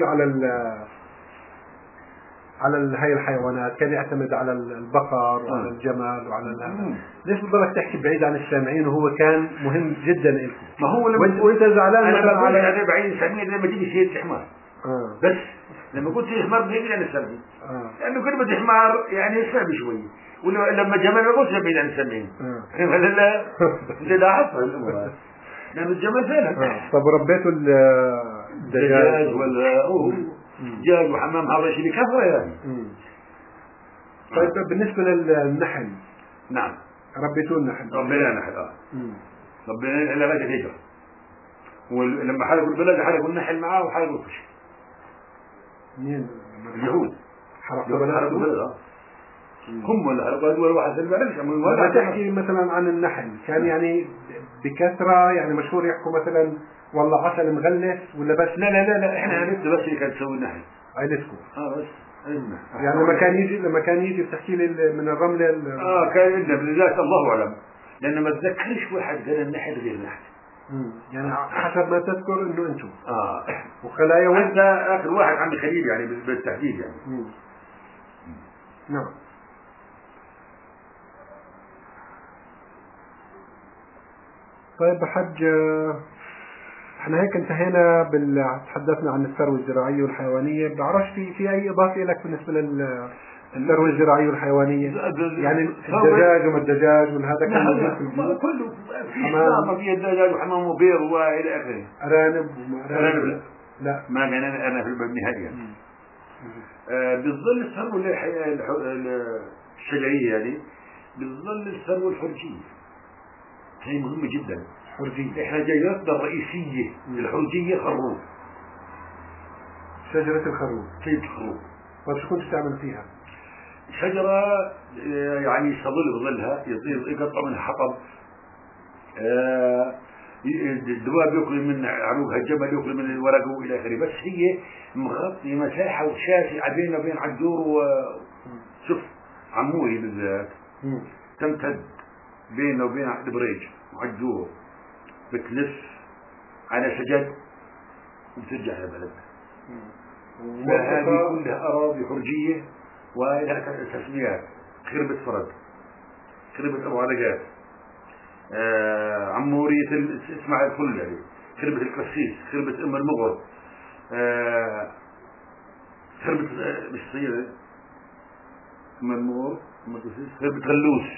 على هاي الحيوانات. كان يعتمد على البقر وعلى الجمل وعلى ليش بضلك تحكي بعيد عن السامعين وهو كان مهم جدا لكم؟ ما هو وانت زعلان انا بقول انا بعيد السامعين لما تيجي سيرة حمار بس لما قلت حمار بعيد عن السامعين لانه كلمة حمار يعني صعب شوي ولما جمل ما قلت بعيد عن السامعين لا انت لاحظت الامور لأن الجمل فعلا. طب ربيتوا الدجاج ولا دجاج وحمام هذا شيء بكثرة يعني. طيب بالنسبة للنحل. نعم. ربيتوا النحل. ربينا نحل. ربينا إلا بعد الهجرة. ولما حلقوا البلد حلقوا النحل معاه وحلقوا الكشك. مين؟ اليهود. حرقوا البلد. هم ولا حلقوا أول واحد في البلد. لما تحكي مثلا عن النحل كان يعني بكثرة يعني مشهور يحكوا مثلا والله عسل مغلس ولا بس؟ لا احنا عرفنا بس اللي كانت تسوي النحل. عيلتكم. بس. يعني لما كان يجي بتحكي لي من الرملة كان عندنا بالذات الله أعلم لأن ما تذكرش واحد قال النحل غير نحل. يعني حسب ما تذكر إنه أنتم. وخلايا وانت آخر واحد عم خليل يعني بالتحديد يعني. نعم. طيب حج احنا هيك انتهينا تحدثنا عن الثروة الزراعية والحيوانية. بعرفش في أي إضافة لك بالنسبة للثروة الزراعية والحيوانية يعني الدجاج وما الدجاج وهذا كان موجود كله في الدجاج وحمام وبيض وإلى آخره. أرانب لا ما كان أنا في الباب نهائيا. بالظل الثروة الشجرية يعني بالظل الثروة الحرجية هي مهمة جدا. حرجية احنا جيرتنا الرئيسية الحرجية خروب. شجرة الخروب. شجرة الخروب. طيب شو كنت تعمل فيها؟ شجرة يعني يستظل بظلها يطير يقطع منها حطب. الدواب يأكل من عروقها الجبل يأكل من ورقه إلى آخره بس هي مغطية مساحة وشاسعة بيننا وبين عجور وشوف عموري بالذات تمتد بيننا وبين البريج وعجور بتلف على سجد وبترجع لبلدنا. فهذه كلها أراضي حرجية ولها تسميات: خربة فرد، خربة أبو عرجات، عمورية إسماعيل الخلعي، خربة القسيس، خربة أم المغر، خربة بالصيغة أم المغر، خربة غلوس.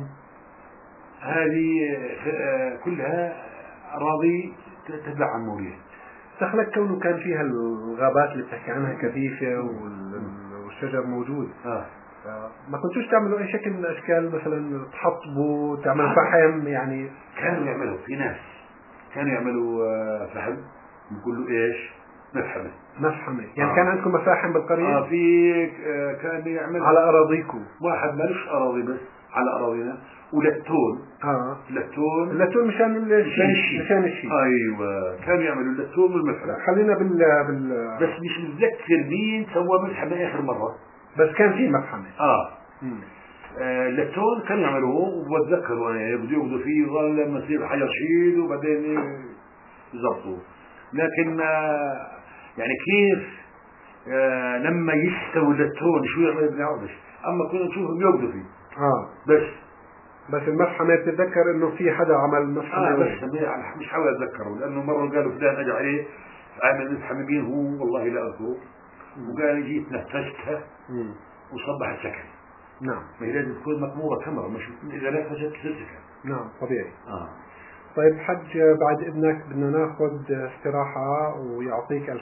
هذه كلها أراضي تتبع عمورية. دخلك كونه كان فيها الغابات اللي بتحكي عنها كثيفة والشجر موجود، ما كنتوش تعملوا أي شكل من الأشكال، مثلا تحطبوا تعملوا فحم؟ يعني كانوا يعملوا، في ناس كانوا يعملوا فحم، بيقولوا إيش؟ مفحمة. يعني كان عندكم مفاحم بالقرية؟ في كان يعمل على أراضيكم؟ واحد مالوش أراضي بس على أراضينا. ولتون. اللتون مشان الشيء. أيوة، كانوا يعملوا اللتون والمفحمة. خلينا بس مش متذكر مين سوى مفحمة آخر مرة، بس كان في مفحمة. اللتون كانوا يعملوه، وبتذكروا أنا بدو ياخذوا فيه ظل لما يصير حجر شيل وبعدين يضبطوه. لكن يعني كيف لما يستوي اللتون شو يعمل بنعرفش، أما كنا نشوفهم ياخذوا فيه. بس المفحمة بتتذكر إنه في حدا عمل مفحمة؟ بس مش حاول أتذكره، لأنه مرة قالوا فلان أجى عليه عامل مفحمة مين هو، والله لا أذكر. وقال جيت نفذتها وصبح السكن. نعم. ما هي لازم تكون مكمورة كاميرا، مش إذا نفذت تصير سكن. نعم طبيعي. طيب حج، بعد إذنك بدنا ناخذ استراحة ويعطيك